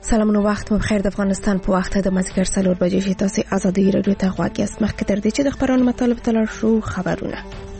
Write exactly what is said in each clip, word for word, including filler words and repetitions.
سلامونه وخت مو بخیر. د افغانستان په وخت د مازیګر څلور بجې شي تاسو ازادي رادیو ته غواړئ است مخکې تر دې چې د خبرونو مطالب تلل شو خبرونه.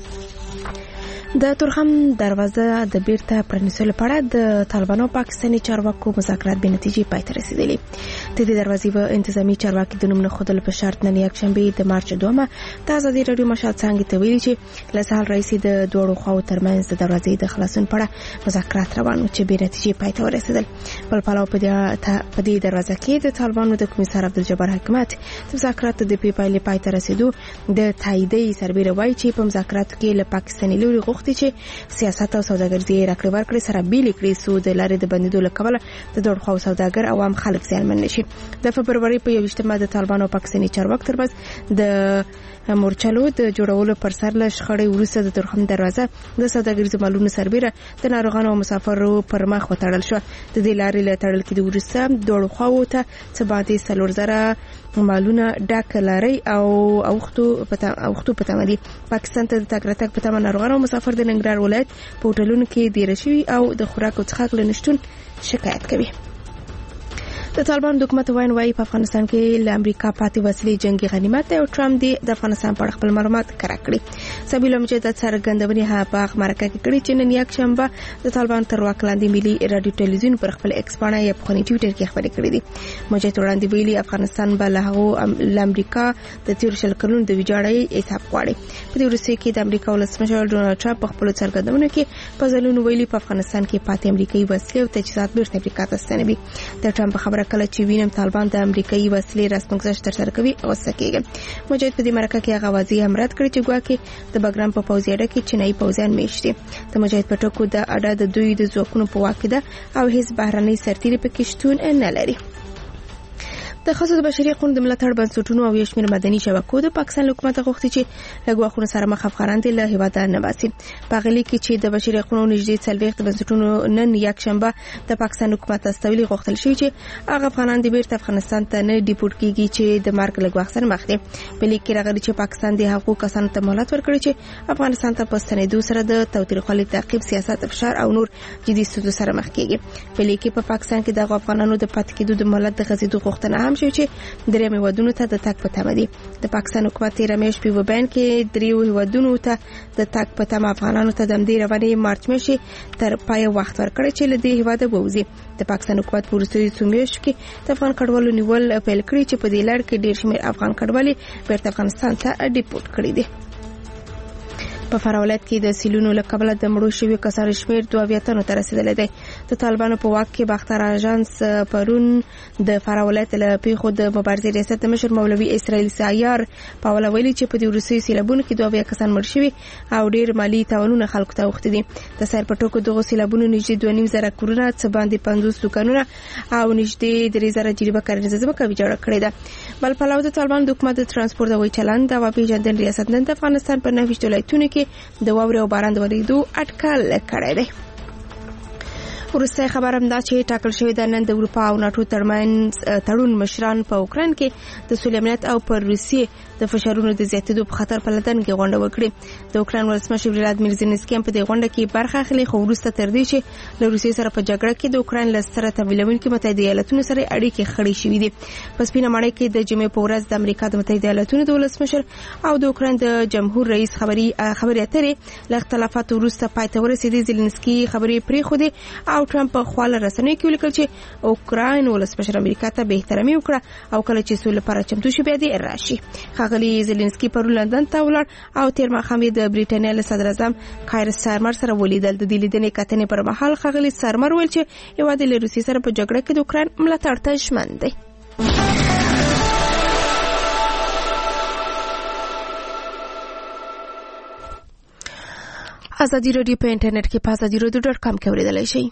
د تورخم دروازه د بیرته پرانیستلو لپاره د طالبانو پاکستاني چارواکو مذاکرات به نتیجې پای ته رسیدلي. د دې دروازې په انتظامی چارواکي د نوم نه خودل په شرط نن یک شنبه د مارچ دومه د ازادي رادیو مشهد څنګه ته ویلي چې له سهال رئیس د دوړو خواو ترمنځ د دروازې د خلاصون لپاره مذاکرات روان چې به نتیجې پای ته ورسیدل. بل پلاو په دې دروازه کې د طالبانو د کمیسار عبدالجبار حکمت د مذاکرات د پایلې پای ته رسیدو د تاییدي سربېره وایي چې په مذاکراتو کې له پاکستاني لوري غوښتي چې سیاست او سوداګري راکړې ورکړې سره بیل کړي سود لارې د بندیدو لپاره د دوړ خو سوداګر عوام خلک زیانمن نشي. د فبرवरी په یوشتمه د طالبانو پاکستاني چارواکو ترمنځ د مورچلو د جوړولو پر سر له شخړې وروسته د تورخم دروازه د سوداګریزو مالونو سربېره د ناروغانو او مسافرو پر مخ وتړل شو. د دې لارې له تړل کې د وروسته دوړ خو ته څه باندې څلور زره مالونه ډک لاري او اوختو پتا اوختو پتامدي پاکستان ته د تګ راتګ په تمه ناروغانو او مسافر د ننګرهار ولایت په هوټلونو کې د رشوي او د خوراک او څښاک لنشتون شکایت کوي. د طالبان حکومت وایي وايي په افغانستان کې له امریکا پاتې وسلې جنگي غنیمت او ټرمپ دی د افغانستان په خپل معلومات کړه کړی. سبیل مجدد سرګندونی ها په مرکه کې کړی چې نن یک شنبه د طالبان تر واک لاندې ملي رادیو ټلویزیون پر خپل ایکس باندې یا په ټوئیټر کې خبرې کړې دي. مجدد وړاندې ویلي افغانستان به له هغه امریکا د تیر شل کلونو د ویجاړۍ حساب غواړي. په دې ورسې کې د امریکا ولسمشر ډونالد ټرمپ په خپل سرګندونو کې په ځلونو ویلي په افغانستان کې پاتې امریکایي وسلې او تجهیزات بیرته امریکا ته ستنوي. د ټرمپ خبره کله چې وینم طالبان د امریکایي وسلې رسمګذشت تر سره کوي او سکیږي. مجاهد په دې مرکه کې هغه واضح هم رد کړی چې ګواکې د بګرام په پوځي اډه کې چینایي پوځیان میشتي. د مجاهد په ټکو د اډه د دوی د ځواکونو په واک ده او هیڅ بهرنۍ سرتیري پکې شتون نه لري. د خصوص بشري حقوقو د ملاتړ بنسټونو او یشمیر مدني شبکو د پاکستان حکومت غوښتي چې لګواخونه سره مخ افغانان د له هیواد نه باسي. په غلي کې چې د بشري حقوقو نږدې څلوېښت بنسټونو نن یک شنبه د پاکستان حکومت استویلي غوښتل شوی چې هغه افغانان د بیرته افغانستان ته نه ډیپورټ کیږي چې د مارک لګواخ سره مخ دي. په لیک کې راغلي چې پاکستان د حقوقو کسانو ته مهلت ورکړي چې افغانستان ته پستنیدو سره د توتریخوالي تعقیب سیاست فشار او نور جدي ستونزو سره مخ کیږي. په لیک کې په پاکستان کې د افغانانو د پاتې کېدو د مهلت د غزیدو غوښتنه هم شوی چې درې میوادونو ته د تک په تمه دي. د پاکستان حکومت تیر میاشت په بیان کې درې میوادونو ته د تک په تمه افغانانو ته د دې رواني مارچ میاشتې تر پای وخت ورکړی چې له دې هیواده ووزي. د پاکستان حکومت په وروستیو څو میاشتو کې د افغان کډوالو نیول پیل کړی چې په دې لړ کې ډېر شمېر افغان کډوالي بیرته افغانستان ته ډیپورټ کړي دي. په فراولت کې د سیلونو له کبله د مړو شویو کسانو شمیر دوه اویا تنو ته رسیدلی دی. د طالبانو په واک کې باختر اژانس پرون د فراولت له پیښو د مبارزې ریاست مشر مولوي اسرائیل سایار په اوله ویلي چې په دې وروستیو سیلابونو کې دوه اویا کسان مړ شوي او ډېر مالي تاوانونه خلکو ته اوښتي دي. د سیر په ټکو دغو سیلابونو نږدې دوه نیم زره کورونه څه باندې پنځوس دوکانونه او نږدې درې زره جریبه کرنیزه ځمکه ویجاړه کړې ده. بل پلو د طالبان د حکومت د ترانسپورت او چلند او پیژندل ریاست نن د افغانستان په نهه ویشت ولایتونو کې د واورې او باران د ورېدو اټکل کړی دی. وروسته خبر هم دا چې ټاکل شوی د نن د اروپا او ناتو ترمنځ تړون مشران په اوکراین کې د سولې امنیت او پر روسیې د فشارونو د زیاتېدو په خطر په لندن کې غونډه وکړي. د اوکراین ولسمشر ولادیمیر زيلنسکي هم په دې غونډه کې برخه اخلي، خو وروسته تر دې چې له روسیې سره په جګړه کې د اوکراین له سره تمویلونکو متحده ایالاتونو سره اړیکې خړې شوې دي. په سپینه ماڼۍ کې د جمعې په ورځ د امریکا د متحده ایالاتونو د ولسمشر او د اوکراین د جمهور رئیس خبري خبري اترې له اختلافاتو وروسته پای ته ورسېدې. زيلنسکي خبري پرې خو دي او ټرمپ په خپل رسنۍ کې ولیکل چې اوکراین ولسمشر امریکا ته به احترامي وکړه او کله چې سولې لپاره چمتو شي بیا دې راشي. خغلی زيلنسکي پر لندن ته ولاړ او تیر ماښام د بریټانیا له صدر اعظم کایر سارمر سره ولیدل. د دې لیدنې کتنې پر مهال خغلی سارمر ویل چې هیواد له روسیې سره په جګړه کې د اوکراین ملاتړ ته ژمن دی. ازادي رادیو په انټرنیټ کې په ازادي رادیو ډاټ کام کې اوریدلای شئ.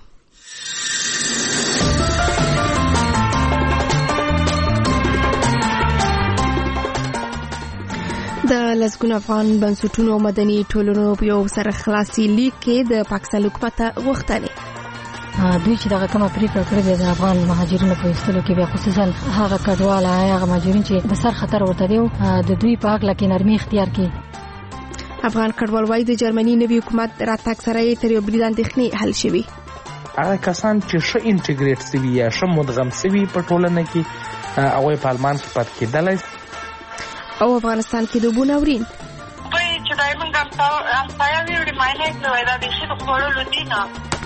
د لسګون افغان بنسټونو او مدني ټولنو یو سره خلاصي لیک کې د پاکستان حکومت غوښتنې دوی چې دغه کومه پریکړه کړې ده د افغان مهاجرینو په ایستلو کې، بیا خصوصا هغه کډوال هغه مهاجرین چې د سر خطر ورته دی د دوی په حق لکه نرمي اختیار کړي. افغان کډوال وايي د جرمني نوي حکومت راتګ سره تر یو بل اندېښنې حل شوي. هغه کسان چې ښه انټیګریټ سوي یا ښه مدغم سوي په ټولنه کې هغوی په آلمان کې پاتې کېدلی. او افغانستان کې د اوبو ناورین چې دای موږ همسایه ویوړي ماینه کړی دا بیخي د خوړلو دي نه.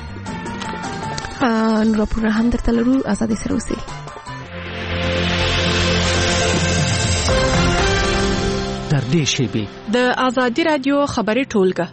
نور راپورونه هم درته لرو، ازادي سره اوسئ. تر دې شیبې د ازادي رادیو خبري ټولګه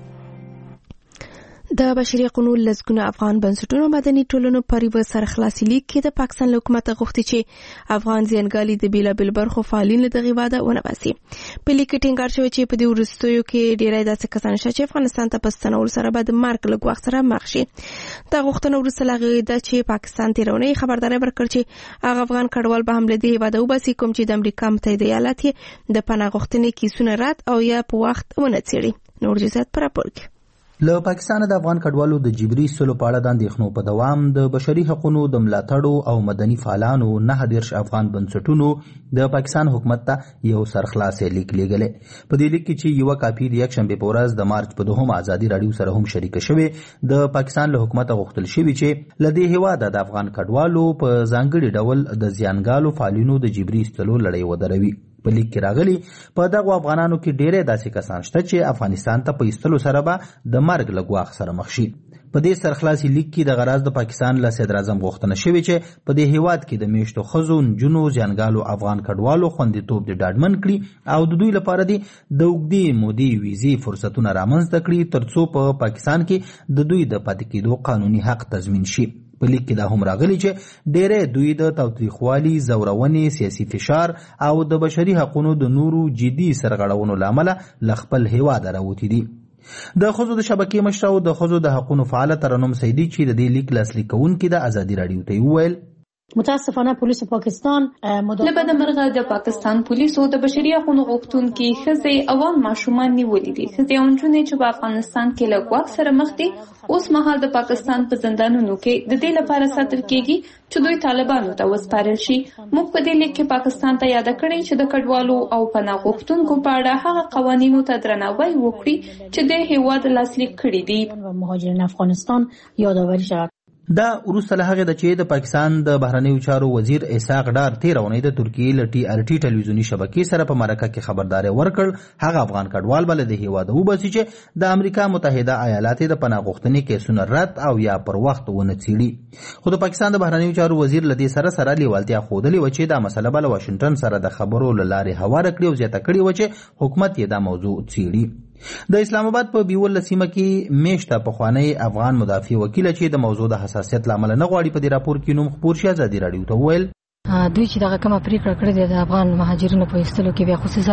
د بشري حقوقو لزګونه افغان بنسټونو مدني ټولنو پر یو سرخلاصي لیک کې د پاکستان حکومت غوښتي چې افغان ځانګالي د بیلابل برخو فعالین له دغه واده ونه باسي. په لیک کې ټینګار شوی چې په دې وروستیو کې ډیری داسې کسان شته چې افغانستان ته په ستنول سره به د مرګ له ګواښ سره مخ شي. دا غوښتنه وروسته لا غوښتي چې پاکستان تیرونی خبرداري ورکړي چې هغه افغان کډوال به هم له دې واده وباسي کوم چې د امریکا متحده ایالات د پناه غوښتنې کیسونه رد او یا په وخت ونه څېړي. نور جزئیات پر راپور کې. له پاکستان د افغان کډوالو د جبري سلو په اړه د اندېښنو په دوام د بشري حقوقو د ملاتړو او مدني فعالانو نه دیرش افغان بنسټونو د پاکستان حکومت ته یو سرخلاصي لیک لیږلی. په دې لیک کې چې یو کاپي د یک شنبه په ورځ د مارچ په دوهم ازادي رادیو سره هم شریک شوی د پاکستان له حکومت غوښتل شوی چې لدې هواده د افغان کډوالو په ځانګړي ډول د زیانګالو فعالینو د جبري استلو لړۍ ودروي. په لیک کې راغلي په دغه افغانانو کې ډېرې داسې کسان شته چې افغانستان ته په ایستلو سره به د مرګ له ګواښ سره مخ شي. په دې سرخلاصي لیک کې د غراض د پاکستان له صدر اعظم غوښتنه شوې چې په دې هیواد کې د میشتو ښځو، نجونو، ځانګالو افغان کډوالو خوندیتوب د ډاډمن کړي او د دوی لپاره د اوږدې مودې ویزې فرصتونه رامنځته کړي ترڅو په پاکستان کې د دوی د پاتې کېدو قانوني حق تضمین شي. په لیک کې دا هم راغلی چې ډېری دوی د تاوتریخوالي، زورونې، سیاسي فشار او د بشري حقوقو د نورو جدي سرغړونو له امله له خپل هیواده راوتي دي. د ښځو د شبکې مشره او د ښځو د حقوقو فعاله ترنم سیدي چې د دې لیک لاسلیک کوونکي د ازادي رادیو ته وویل متاسفانه پولیس پاکستان لبد مرغه د پاکستان پولیسو د بشري حقوقو غوښتونکو ښځې او ماشومان نیولې دي. ښځې او نجونې چې په افغانستان کې له ګواښ سره مخ دي اوس مهال د پاکستان په زندانونو کې د دې لپاره ساتل کېږي چې دوی طالبانو ته وسپارل شي. موږ په دې لیک کې پاکستان ته یاد کړی چې د کډوالو او پناه غوښتونکو په اړه هغه قوانینو ته درناوی وکړي چې د هیواد لاسلیک کړي دي. مهاجرین افغانستان یادآوری شود. دا وروسته له هغې ده چې د پاکستان د بهرنیو چارو وزیر اسحاق ډار تېره اونۍ د ترکیې له ټي ار ټي ټلویزیوني شبکې سره په مرکه کې خبرداری ورکړ هغه افغان کډوال به له دې هېواده وباسي چې د امریکا متحده ایالات د پناه غوښتنې کیسونه رد او یا پر وخت ونه څېړي. خو د پاکستان د بهرنیو چارو وزیر له دې سره سره لیوالتیا ښودلې وه چې دا مسله به له واشنګټن سره د خبرو له لارې هواره کړي او زیاته کړې وه چې حکومت یې دا موضوع څېړي. د اسلام آباد په بیول سیمه کې میشته پخوانی افغان مدافع وکیل چې د موضوع د حساسیت لامل نه غواړي په دې راپور کې نوم خپور شي ازادي رادیو ته وویل دوی چې دغه کومه پریکړه کړې ده د افغان مهاجرینو په ایستلو کې بیا خصوصا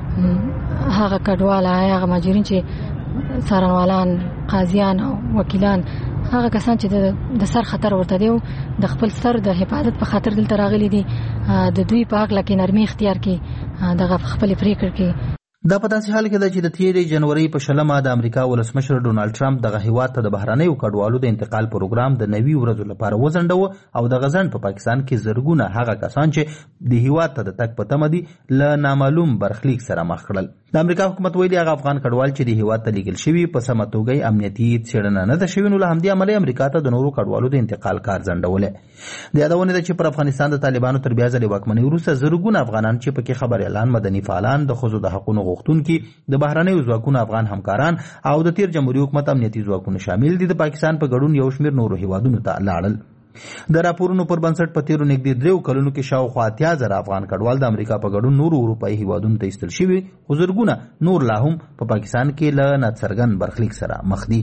هغه کډوال هغه مهاجرین چې څارنوالان، قاضیان او وکیلان، هغه کسان چې د سر خطر ورته دی د خپل سر د حفاظت په خاطر دلته راغلي دي د دوی په حق لکه نرمي اختیار کې دغه خپل پریکړه کې. دا په داسې حال کې ده چې د تیرې جنوري په شلمه د امریکا ولسمشر ډونالډ ټرمپ دغه هیواد ته د بهرنیو کډوالو د انتقال پروګرام د نوي ورځو لپاره وځنډاوه او د غزن په پاکستان کې زرګونه هغه کسان چې د هیواد ته د تګ په تمه دي له نامعلوم برخلیک سره مخ کړل. د امریکا حکومت ویلي هغه افغان کډوال چې د هیواد ته لیږل شوي په سمه توګه امنیتي څېړنه نه ده شوې نو له همدې امله امریکا ته د نورو کډوالو د انتقال کار ځنډولی. د یادونې ده چې پر افغانستان د طالبانو تر بیا ځلې واکمنۍ وروسته زرګونه افغانان چې پکې خبریالان، مدني فعالان، د ښځو د حقونو غوښتونکي، د بهرنیو ځواکونو افغان همکاران او د تیر جمهوریت حکومت امنیتي ځواکونه شامل دي د پاکستان په ګډون یو شمېر نورو هیوادونو ته لاړل. د راپورونو پر بنسټ په تیرو نږدې دریو کلونو کې شاوخوا اتیا زره افغان کډوال د امریکا په ګډون نورو اروپایي هیوادونو ته ایستل شوي خو زرګونه نور لا هم په پاکستان کې له ناڅرګند برخلیک سره مخ دي.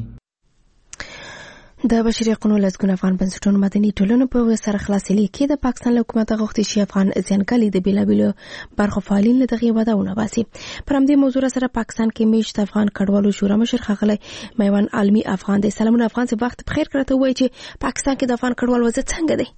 د بشري حقوقو لزګونه افغان بنسټونو مدني ټولنو په سرخلاصي لیک کې د پاکستان له حکومت غوښتي چې افغان ځانګالي د بیلابیلو برخو فعالین له دغه واده ونه باسي. پر همدې موضوع سره پاکستان کې میشت افغان کډوالو شورا مشر ښاغلی میوان عالمي افغان دی. سلامونه افغان صاحب، وخت بخیر. کړه ته وایي چې پاکستان کې د افغان کډوالو وضعیت څنګه دی؟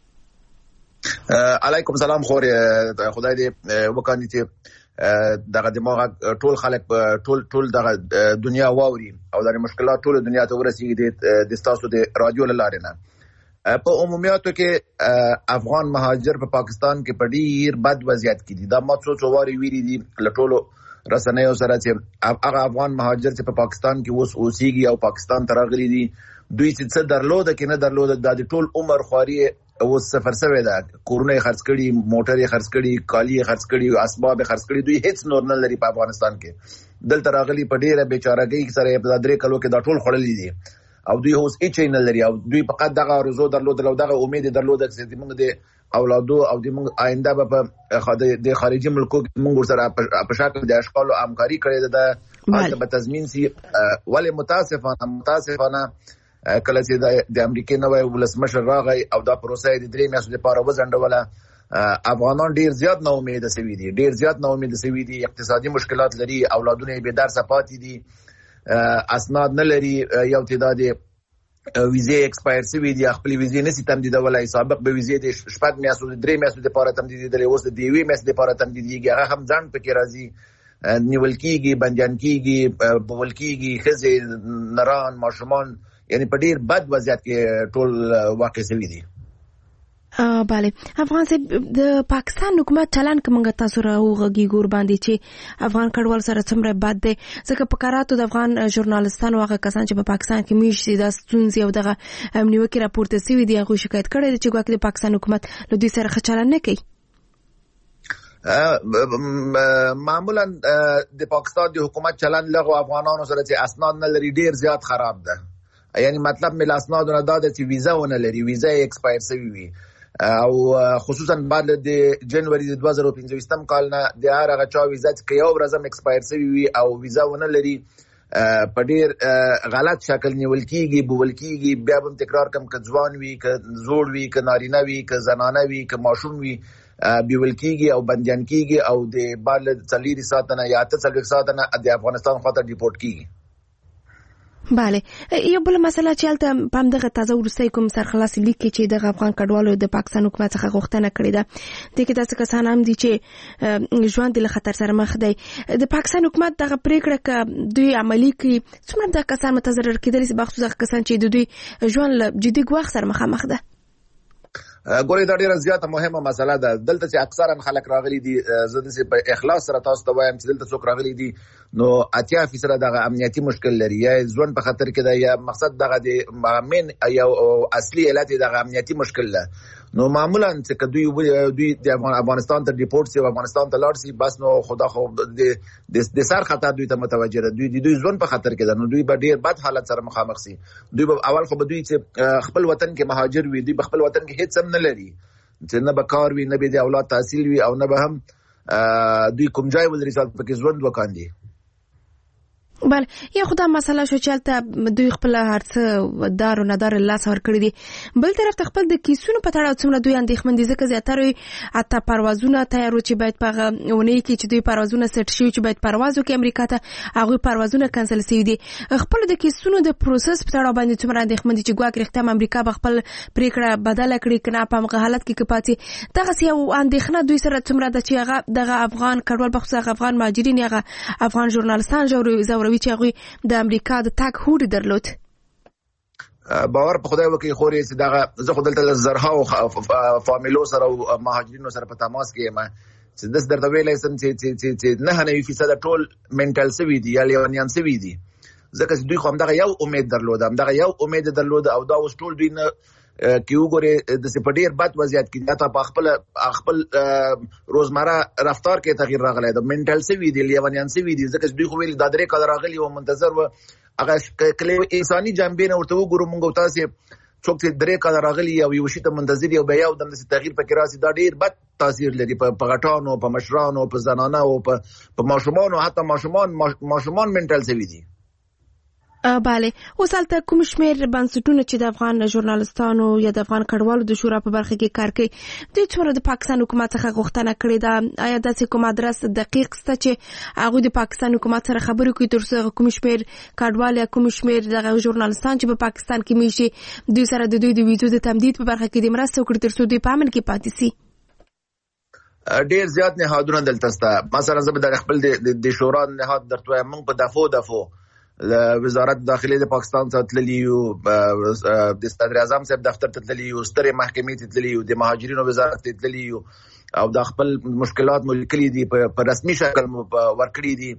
علیکم سلام. خور خدای دې وکړي چې دغه دماغ ټول خلک ټول ټول دغه دنیا واوري او د مشکلات ټول دنیا ته ورسیږي د تاسو د رادیو لاره نه. په عمومیاتو کې افغان مهاجر په پاکستان کې په ډیر بد وضعیت کې دي. دا ماتو څواري ویری دي له ټولو رسنیو سره چې هغه افغان مهاجر چې په پاکستان کې اوس اوسېږي او پاکستان ته راغلي دي دوی څه درلوده کې نه درلوده د ټول عمر خواري اوس سفر شوی ده کورونه خرڅ کړي موټر خرڅ کړي کالی خرڅ کړي اسباب خرڅ کړي دوی هیڅ نور نه لري په افغانستان کې دلته راغلي په ډیره بیچارهګۍ سره په درې کلو کې دا ټول خړلې دي او دوی اوس هیڅ نه لري او دوی فقط دغه روزو درلود او دغه امید درلود چې موږ د اولادو او د موږ آینده په د خارجي ملکو موږ سره په شکل د اشغال او همکاري کړې ده حالت به تضمین سي ولې متاسفانه متاسفانه کله چې د امریکای نوې ولسمشر راغی او دا پروسه د درې میاشتو لپاره وزنډوله افغانان ډیر زیات نه امید سوي دي ډیر زیات نه امید سوي دي اقتصادي مشکلات لري اولادونه به درس پاتې دي اسناد نه لري یو تعداد ویزې ایکسپایر سوي دي خپل ویزې نسی تمدیدولای سابق به ویزې د شپږ میاشتو د درې میاشتو لپاره تمدیدېدلې اوس د دیوي میاشتې لپاره تمدیدېږي هغه هم ځان پکې راځي نیول کېږي بندیان کېږي بول کېږي ښځې نران ماشومان یعنی په ډیر بد وضعیت کې ټول واقع شوی دي. بله افغان صاحب د پاکستان حکومت چلن کومه تاسو راوغږی ګور باندې چې افغان کډوال سره څومره بد دي ځکه په کاراتو د افغان ژورنالستانو هغه کسان چې په پاکستان کې میشي د ستونزې او دغه نیوکه راپورته شوی دی هغه شکایت کړی دی چې ګواکې د پاکستان حکومت له دوی سره ښه چلن نه کوي. معمولا د پاکستان د حکومت چلن لغو افغانانو سره چې اسناد نه لري ډیر زیات خراب ده یعنی مطلب مل اسناد نه داده چې ویزا ونه لري ویزا ایکسپایر شوی وي او خصوصا بعد د جنوري د دوه زره او پنځه کال نه د هغه چا ویزا چې یو ورځم ایکسپایر شوی وي او ویزا ونه لري په ډیر غلط شکل نیول کیږي بول کیږي بیا هم تکرار کم ک ځوان وي ک زوړ وي ک نارینه وي ک زنانه وي ک ماشوم وي بیول کیږي او بندیان کیږي او د بعد څلور ساعتونه یا اته څلور ساعتونه د افغانستان خاطر ریپورت کیږي. بله یو بل مسله چې هلته په همدغه تازه وروستی کوم سرخلاصي لیک کې چې دغه افغان کډوالو د پاکستان حکومت څخه غوښتنه کړې ده دې کې داسې کسان هم دي چې ژوند له خطر سره مخ دی د پاکستان حکومت دغه پریکړه که دوی عملي کړي څومره دغه کسان متضرر کېدلی سي بخصوص هغه کسان چې د دوی ژوند له جدي ګواښ سره مخامخ ده. ګورې دا ډیره زیاته مهمه مسله ده دلته چې اکثرا خلک راغلي دي زه داسې په اخلاص سره تاسو ته وایم چې دلته څوک راغلي دي نو اتیا فیصده دغه امنیتي مشکل لري یا ژوند په خطر کې ده یا مقصد دغه د مامن یا اصلي علت دغه امنیتي مشکل ده نو معمولا چې دوی دوی د افغانستان ته ریپورت سي افغانستان ته لاړ سي بس نو خدا خو د د سر خطر دوی ته متوجه ده دوی د دوی ژوند په خطر کې ده نو دوی به ډیر بد حالت سره مخامخ سي دوی به اول خو به دوی چې خپل وطن کې مهاجر وي دوی خپل وطن کې هیڅ هم نه لري چې نه به کار وي نه به د اولاد تحصیل وي او نه به هم دوی کوم ځای ولري چې پکې ژوند وکاندي. بله یو خدا مسله شو چې هلته دوی خپل هر څه دار او ندار لاس ورکړي دي بل طرف ته خپل د کیسونو په تړاو څومره دوی اندېښمن دي ځکه زیاتره یې حتی پروازونه تیارو چې باید په هغه اونۍ کې چې دوی پروازونه سیټ شوي چې باید پرواز وکړي امریکا ته هغوی پروازونه کنسل شوي دي خپلو د کیسونو د پروسس په تړاو باندې څومره اندېښمن دي چې ګواکې رښتیا هم امریکا به خپل پرېکړه بدله کړي که نه په همغه حالت کې که پاتې دغسې یو اندېښنه دوی سره څومره ده چې هغه دغه افغان کډوال بخصوص هغه افغان مهاجرین یا هغه افغان ژورنالستان ځوروي چې هغوی د امریکا د تاک هوډ درلود. باور په خدای وکړي خوري چې دغه زه خو دلته زرهاو فامیلو سره او مهاجرینو سره په تماس کې یم چې داس درته ویلی سم چې نه نوي فیصده ټول منټل سوي دي یا لیونیان سوي دي ځکه چې دوی خو همدغه یو امید درلوده همدغه یو امید درلوده او دا اوس ټول دوی نه کې وګورې داسې په ډېر بد وضعیت کې حتی په خپل خپل روزمره رفتار کې تغییر راغلی ده منټل سوي دي لیونیان سوي دي ځکه چې دوی خو ویلي دا درې کاله راغلي وو منتظر وه هغه کلې انساني جانبې نه ورته وګورو موږ او تاسې څوک چې درې کاله راغلي او یو شي ته منتظر یو بیا یو دم داسې تغییر پکې راسي دا ډېر بد تاثیر لري په غټانو په مشرانو په زنانو په ماشومانو حتی ماشومان ماشومان منټل سوي دي. بله اوس هلته کوم شمېر بنسټونه چې د افغان ژورنالستانو یا د افغان کډوالو د شورا په برخه کې کار کوي دوی څومره د پاکستان حکومت څخه غوښتنه کړې ده آیا داسې کوم ادرس دقیق شته چې هغوی د پاکستان حکومت سره خبرې کوي تر څو کوم شمېر کډوال یا کوم شمېر دغه ژورنالستان چې په پاکستان کې میشي دوی سره د دوی د ویزو د تمدید په برخه کې د مرسته وکړي تر څو دوی په امن کې پاتې سي؟ ډېر زیات نهادونه دلته شته مثلا زه به د خپل د شورا نهاد درته وایم موږ په دفعو دفعو وزارت داخلي د پاکستان څخه تللی یو، د صدر اعظم صاحب دفتر ته تللی یو، سترې محکمې ته تللی یو، د مهاجرینو وزارت ته تللی یو او د خپل مشکلات مو لیکلي دي په رسمي شکل مو ورکړي دي.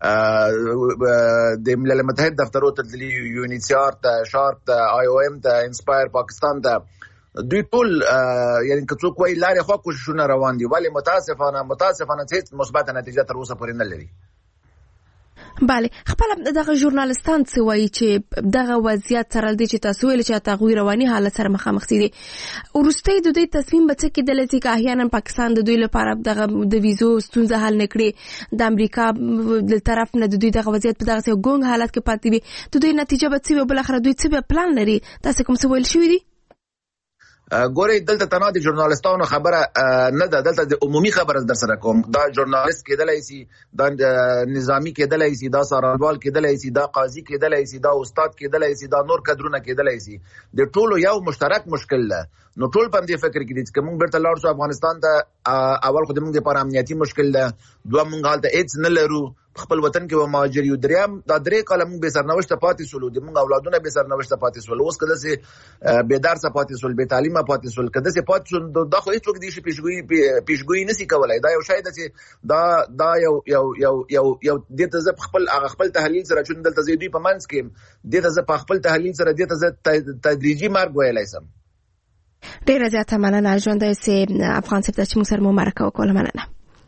د ملل متحد دفترو ته تللی یو، یونیسیار ته، شارک ته، آی او ایم ته، انسپایر پاکستان ته. دوی ټول یعنی که څوک وایي لارې خوا کوششونه روان دي، ولې متاسفانه متاسفانه هیڅ مثبته نتیجه تر اوسه پورې نه لري. بله، خپل دغه ژورنالستان څه وایي چې دغه وضعیت سره دی چې تاسو ویل چې تغویر رواني حالت سره مخامخ دي. وروستي د دوی تصمیم به څه کېدلی چې که احیانا پاکستان د دوی لپاره دغه د ویزو ستونزه حل نه کړي، د امریکا له طرف نه د دوی دغه وضعیت په دغسې ګونګ حالت کې پاتې وي، د دوی نتیجه به څه وي؟ بالاخره دوی څه به پلان لري؟ داسې کوم څه ویل شوي دي؟ ګورئ، دلته تنها د ژورنالستانو خبره نه ده، دلته د عمومي خبره در سره کوم. دا ژورنالست کېدلی سي، دا نظامي کېدلی سي، دا څارنوال کېدلی سي، دا قاضي کېدلی سي، دا استاد کېدلی سي، دا نور کدرونه کېدلی سي. د ټولو یو مشترک مشکل ده. نو ټول په دې فکر کې دي چې موږ بیرته لاړ شو افغانستان ته. اول خو د موږ لپاره امنیتي مشکل ده، دوه موږ هلته هېڅ نه لرو، خپل وطن کې به مهاجر یو، دریم دا درې کاله موږ بې سرنوشته پاتې شولو، د موږ اولادونه بې سرنوشته پاتې شول، اوس که داسې بې درسه پاتې شول، بې تعلیمه پاتې شول، که داسې پاتې شول، دا خو هېڅوک دې شي پیشګویي پیشګویي نشي کولی. دا یو شی ده چې دا دا یو یو یو یو یو دې ته زه په خپل هغه خپل تحلیل سره، چون دلته زه دوی په منځ کې یم، دې ته زه په خپل تحلیل سره دې ته زه تدریجي مرګ ویلی شم. ډیره زیاته مننه ژوندی صاحب، افغان صاحب چې موږ سره مو مرکه وکړله، مننه.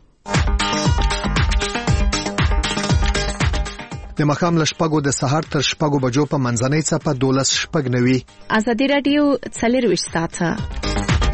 د ماښام له شپږو د سهار تر شپږو بجو په منځنۍ څپه دولس شپږ نوي. ازادي راډیو څلرویشت ساعته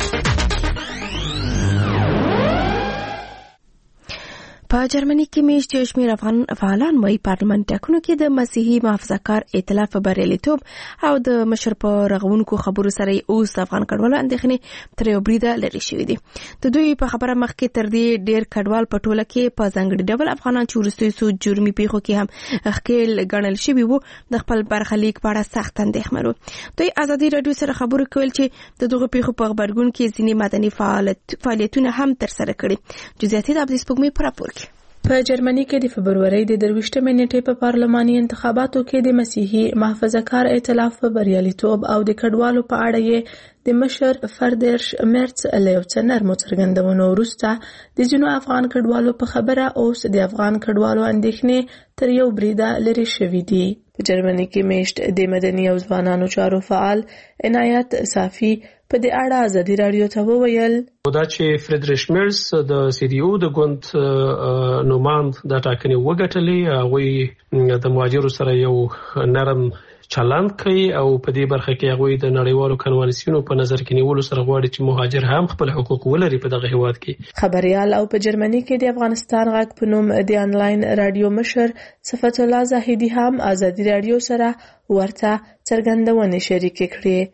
په جرمني کې میشت یو شمېر افغان فعالان وايي پارلمان ټاکنو کې د مسیحي محافظه‌کار ائتلاف په بریالیتوب او د مشر په رغونکو خبرو سره اوس افغان کډوالو اندېښنې تر یو بریده لرې شوي دي. د دوی په خبره مخکې تر دې ډېر کډوال په ټوله کې په ځانګړي ډول افغانان چې وروستیو څو جرمي پیښو کې هم ښکېل ګڼل شوي وو د خپل برخلیک په اړه سخت اندېښمن وو. دوی ازادي راډیو سره خبرې کول چې د دغو پیښو په غبرګون کې ځینې مدني فعالیتونه هم ترسره کړي. جزئیات د عبدالعزیز سپوږمۍ په راپور کې. په جرمني کې د فبرورۍ د درویشتمې نیټې په پارلماني انتخاباتو کې د مسیحي محافظه‌کار ائتلاف په بریالیتوب او د کډوالو په اړه یې د مشر فردریش مرц له یو څه نرمو څرګندونو وروسته د ځینو افغان کډوالو په خبره اوس د افغان کډوالو اندېښنې تر یو بریده لرې شوي دي. په جرمني کې میشت د مدني او ځوانانو چارو فعال عنایت صافي په دې اړه ازادي راډیو ته وویل دا چې فردریش مرц د سی ډي او د ګوند نوماند د ټاکنې وګټلې، هغوی د مهاجرو سره یو نرم چلند کوي او په دې برخه کې هغوی د نړیوالو کنوانسیونو په نظر کې نیولو سره غواړي چې مهاجر هم خپل حقوق ولري په دغه هیواد کې. خبريال او په جرمني کې د افغانستان غږ په نوم د انلاین رادیو مشر صفت الله زاهدي هم ازادي راډیو سره ورته څرګندونې شریکې کړې.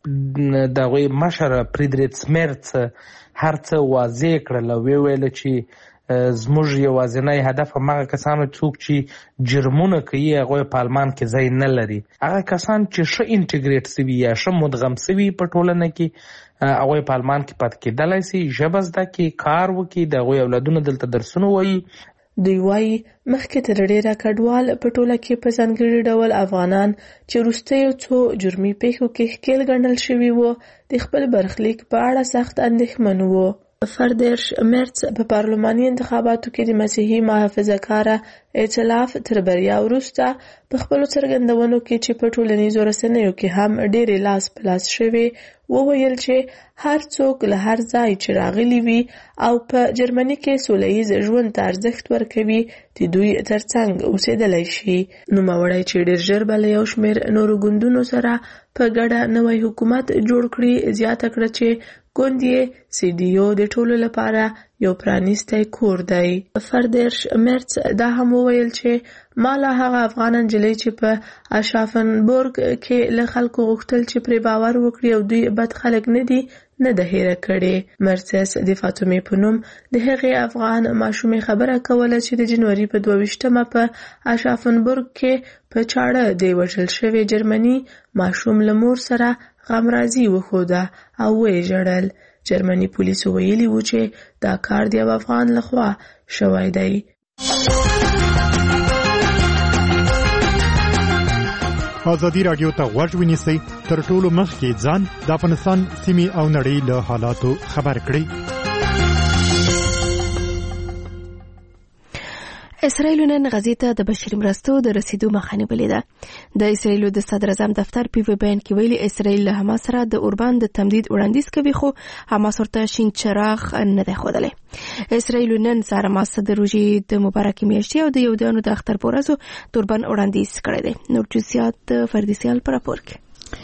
دغه مشر فردریش مرц هر څه واضح کړل او ویل چې زموږ یوازینی هدف هغه کسانو څوک چې جرمونه کوي هغه پارلمان کې ځای نه لري، هغه کسان چې ښه انټیګریټ سوي یا ښه مدغم سوي په ټولنه کې هغه پارلمان کې پاتې کېدلی سي، ژبه زده کړي، کار وکړي، د هغوی اولادونه دلته درسونه وایي. دوی وایي مخکې تر ډېره کډوال په ټوله کې په ځانګړي ډول افغانان چې وروستیو څو جرمي پیښو کې ښکېل ګڼل شوي وو د خپل برخلیک په اړه سخت اندېښمن وو. فردریش مرц په پارلماني انتخاباتو کې د مسیحي محافظه‌کار ائتلاف تر بریا وروسته په خپلو څرګندونو کې چې په ټولنیزو رسنیو کې هم ډېرې لاس په لاس شوې وویل چې هر څوک له هر ځای چې راغلي وي او په جرمني کې سوله ییز ژوند ته ارزښت ورکوي د دوی ترڅنګ اوسېدلی شي. نوموړی چې ډېر ژر به له یو شمېر نورو ګوندونو سره په ګډه نوی حکومت جوړ کړي زیاته کړه چې ګوند یې سی ډي او د ټولو لپاره یو پرانیستی کور دی. فردریش مرц دا هم وویل چې ما له هغه افغان نجلۍ چې په اشافنبورګ کې له خلکو غوښتل چې پرې باور وکړي او دوی بد خلک نه دي نه ده هیره کړې. مرڅس د فاطمې په نوم د هغې افغان ماشومې خبره کوله چې د جنوري په دوه ویشتمه په اشافنبورګ کې په چاړه د وژل شوي جرمني ماشوم له مور سره غمرازي وښوده او ویې ژړل. جرمني پولیسو ویلي وو چې دا کار د یو افغان لخوا شوی دی. ازادي رادیو ته غوږ ونیسئ، تر ټولو مخکې ځان د افغانستان سیمې او نړۍ له حالاتو خبر کړئ. اسرائیل نن غزې ته د بشري مرستو د رسیدو مخه نیولې ده. د اسرائیل د صدر اعظم دفتر په بیان کې ویلي اسرائیل له حماس سره د اوربان د تمدید وړاندیز کوي، خو حماس ورته شین چراغ نه دی ښودلی. اسرائیل نن سره حماس د روژې د مبارکې میاشتې او د یهودانو د اختر په ورځو د اوربان وړاندیز کړی دی. نور جزئیات فردي سیال په راپور کې.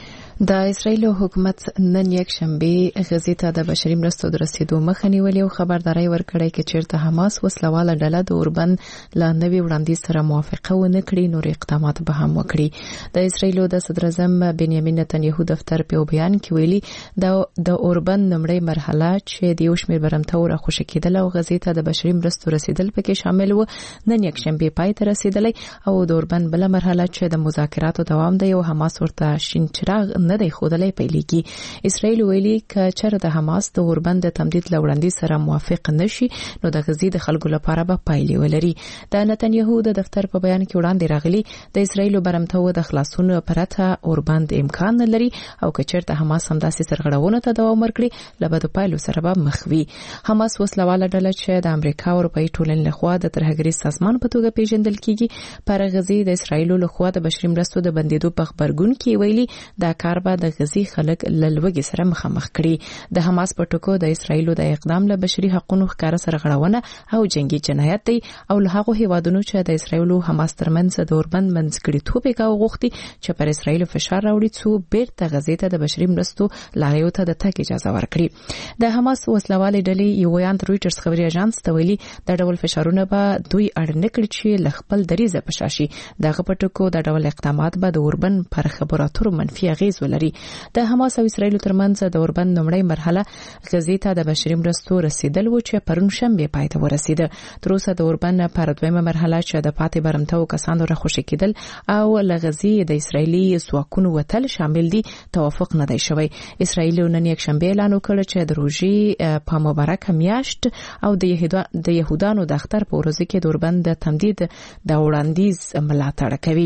د اسرائیل حکومت نن یک شنبه غزې ته د بشري مرستو د رسیدو مخه نیولې او خبرداري ورکړې چې چیرته حماس وسلواله ډله د اوربن له نوي وړاندیز سره موافقه ونه کړي نور اقدامات به هم وکړي. د اسرائیل د صدر اعظم بنیامین نتنیاهو دفتر په بیان کې ویلي د د اوربن نمړی مرحله چې د یو شمېر برمته را خوشی کېدل او غزې ته د بشري مرستو رسیدل پکې شامل و نن یک شنبه پای ته رسیدلې او د اوربن بل مرحله چې د مذاکراتو دوام دی او حماس ورته شین چراغ نه دی خودلې پیلېږي. اسرائیل ویلي ک چر د حماس د اوربن د تمدید لوړاندې سره موافق نشي نو د غزې د خلکو لپاره به پایلې ولري. د نتنیاهو د دفتر په بیان کې وړاندې راغلي د اسرائیل برمته د خلاصون پرته اوربن د امکان نه لري او ک چرته حماس همداسې سرغړونو ته دوام ورکړي لبد پایلو سره به مخوي. حماس وسلواله ډله چې د امریکا او اروپאי ټولنې لخوا د ترهګرۍ سازمان په توګه پیژندل کیږي پر غزې د اسرائیل لخوا د بشري مرستو د بندیدو په خبرګون کې ویلي دا کار به د غزې خلک للوګي سره مخامخ کړي. د حماس په ټکو د اسرائیل د اقدام له بشري حقوقو ښکار سره غړونه او جنگي جنایت دی او له هغه هیوادونو چې د اسرائیل او حماس ترمنځ د اوربند منځګړي توپې کا وغوښتي چې پر اسرائیل فشار راوړي څو بیرته غزې ته د بشري مرستو لاریو ته د تګ اجازه ورکړي. د حماس وسلواله ډلې یو یان رويټرز خبري اژانس ته ویلي د ډول فشارونه به دوی اړ نه کړي چې لخپل دریزه پشاشي. دغه په ټکو د ډول اقدامات به د اوربن پر خبراتو منفي اغیز ولري. د حماس او اسرائیل ترمنځ د اوربن نمړی مرحله غزې ته د بشري مرستو رسیدل و چې پرون شنبه پای ته ورسیده. تر اوسه د اوربن پر دویمه مرحله چې د پاتې برمته او کسانو را خوشی کېدل او له غزې د اسرائیلي ځواکونو وتل شامل دي توافق نه دی شوی. اسرائیل نن یک شنبه اعلان وکړ چې د روژې په مبارکه میاشت او د یهودانو د اختر په ورځ کې د اوربن د تمدید د وړاندیز ملاتړ کوي.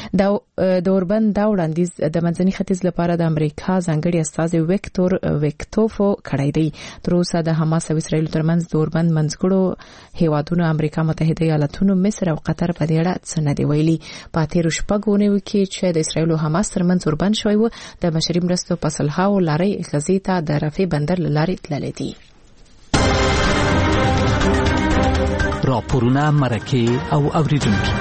د اوربن د وړاندیز د منځني ختیځ لپاره د امریکا ځانګړي استازي وکټور وکټوفو کړی دی. تر اوسه د حماس او اسرائیل ترمنځ د اوربند منځګړو هیوادونو امریکا متحده ایالاتونو مصر او قطر په دې اړه څه نه دی ویلي. په تیر شپږونه کې چې د اسرائیل او حماس ترمنځ اوربند شوی و د بشري مرستو په صلحاو لارې غزې ته د رفح بندر لارې تللې دي. راپورونه مرکه او اوریدونکو.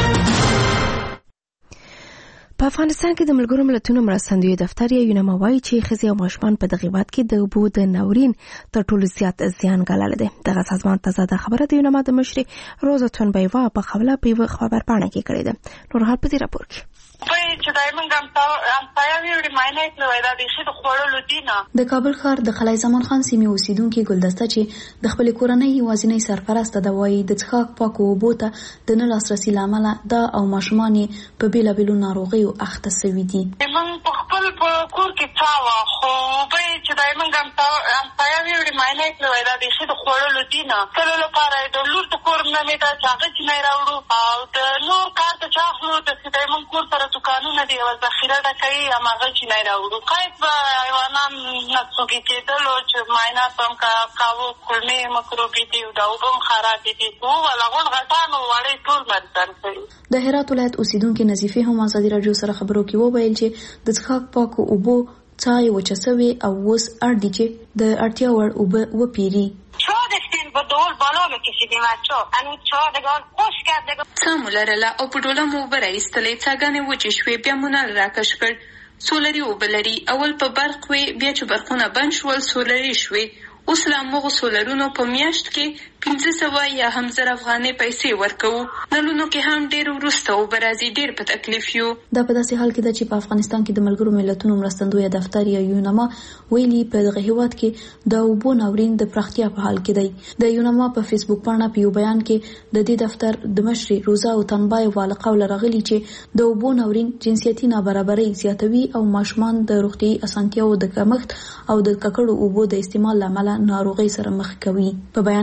په افغانستان کې د ملګرو ملتونو مرستندوی دفتر یا یونما وایي چې ښځې او ماشومان په دغه هیواد کې د اوبو د ناورین تر ټولو زیات زیان ګاللی دی. دغه سازمان تازه د خبره د یونما د مشرې روزا تونبیوا په خبره په یوه خبرپاڼه کې کړې ده. نور حال په دې راپور کې چې دایمن همسایه ویوړي ماینه کړی دا بیخي د خوړلو دي نه. د کابل ښار د خلای زمان خان سیمې اوسیدونکي ګلدسته چې د خپل کورنۍ یوازینی سرپرسته ده وایي د څښاک پاکو اوبو ته د نه لاسرسي له امله دا او ماشومان په بېلابېلو ناروغیو اخته سوي دي. موږ په خپل کور کې څا وه خو اوبه یې چې دایمن همسایه ویوړي ماینه کړی دا بیخي د خوړلو دي نه. کلو لپاره د لور د کور نه مې دا چې هغه چینی راوړو او د نور کار ته چې اخلو د دایمن کور سره دوکانونه دي او ذخیره ډکوي هماغه چینی راوړو. قید به حیوانان نسوګي کېدلو چې معاینات به هم کاوه کولمې مکروبي دي او دا اوبه هم خرابې دي. وویل غون غټان او وړۍ ټول مریضان کوي. د هرات ولایت اوسیدونکي نظیفې هم ازادي راډیو سره خبرو کې وویل چې د څښاک پاکو اوبو څای وچه سوې او اوس اړ دي چې د اړتیا وړ اوبه وپیري. چا داشتیم با دول بالا بکشیدیم چا انو چا دگان خوش کرد دگان سامو لرله او په ډوله مو اوبه راایستلې څاګانې وچې شوې بیا مو نل راکش کړ. سولري اوبه لري اول په برق وې بیا چې برقونه بند شول سولري شوې. اوس له همغو سولرونو په میاشت کې پنځه سوه یا هم زر افغانۍ پیسې ورکوو. نلونو کې هم ډېر وروسته اوبه راځي. ډېر په تکلیف یو. دا په داسې حال کې ده چې په افغانستان کې د ملګرو ملتونو مرستندویه دفتر یا یونما ویلي په دغه هیواد کې د اوبو ناورین د پراختیا په حال کې دی. د یونما په فیسبوک پاڼه په یو بیان کې د دې دفتر د مشرې روزا تنبایوا له قوله راغلي چې د اوبو ناورین جنسیتي نابرابرۍ زیاتوي او ماشومان د روغتیايي اسانتیاوو د کمښت او د ککړو اوبو د استعمال له امله ناروغۍ سره مخ کوي. په بیان کې راغلي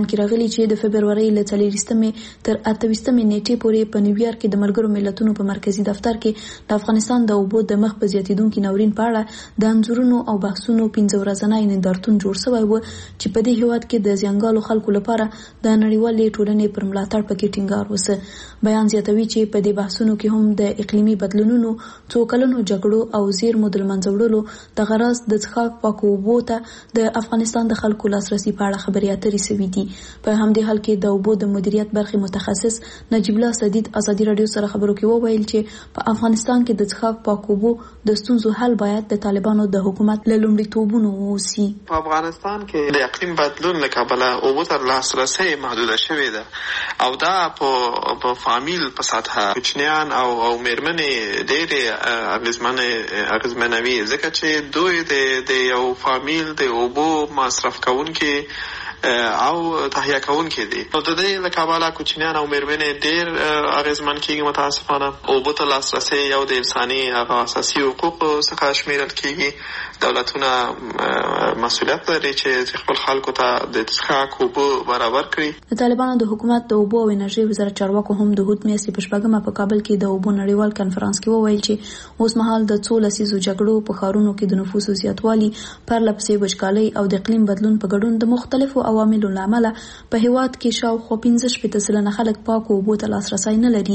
چې د فبرवरी له څلورویشتمې تر اتهویشتمې نیټې پورې په نیویارک کې د ملګرو ملتونو په مرکزی دفتر کې د افغانستان د اوبو د مخ په زیاتیدونکو ناورین په اړه د انځورونو او بحثونو پنځه ورځنی نندارتون جوړ شوی و چې په دې هیواد کې د زیانګالو خلکو لپاره د نړیوالې ټولنې پر ملاتړ پکې ټینګار وسه. بیان زیاتوي چې په دې بحثونو کې هم د اقلیمي بدلونونو، څو کلونو جګړو او زیرمو د منځوړلو د غرض د څښاک پاکو اوبو ته د افغانستان د خلکو لاسرسي په اړه خبرې اترې شوې دي. په همدې حال کې د اوبو د مدیریت برخې متخصص نجیب الله صدید ازادي رادیو سره خبرو کې وویل چې په افغانستان کې د څښاک پاکو اوبو د ستونزو حل باید د طالبانو د حکومت له لومړیتوبونو ووسي. په افغانستان کې د اقلیم بدلون له کبله اوبو ته لاسرسی محدوده شوې ده او دا په په فامیل په سطحه کوچنیان او او میرمنې ډېرې اغېزمنې اغېزمنوي ځکه چې دوی د د یو فامیل د اوبو مصرف کوونکي او تهیه کوونکي دي. نو د دې له کبله کوچنیان او میرمنې ډېر اغېزمن کېږي. متاسفانه اوبو ته لاسرسی یو د انساني هغه اساسي حقوقو څخه شمیرل کېږي. دولتونه مسؤلیت لري چې خپل خلکو ته د څښاک اوبو برابر کړي. د طالبانو د حکومت د اوبو او انرژي وزارت چارواکو هم د هوت میاشتې په شپږمه په کابل کې د اوبو نړیوال کنفرانس کې وویل چې اوس مهال د څو لسیزو جګړو په ښارونو کې د نفوسو زیاتوالي، پرله پسې وچکالۍ او د اقلیم بدلون په ګډون د مختلفو عواملو له امله په هیواد کې شاوخوا پنځه شپېته سلنه خلک پاکو اوبو ته لاسرسی نه لري.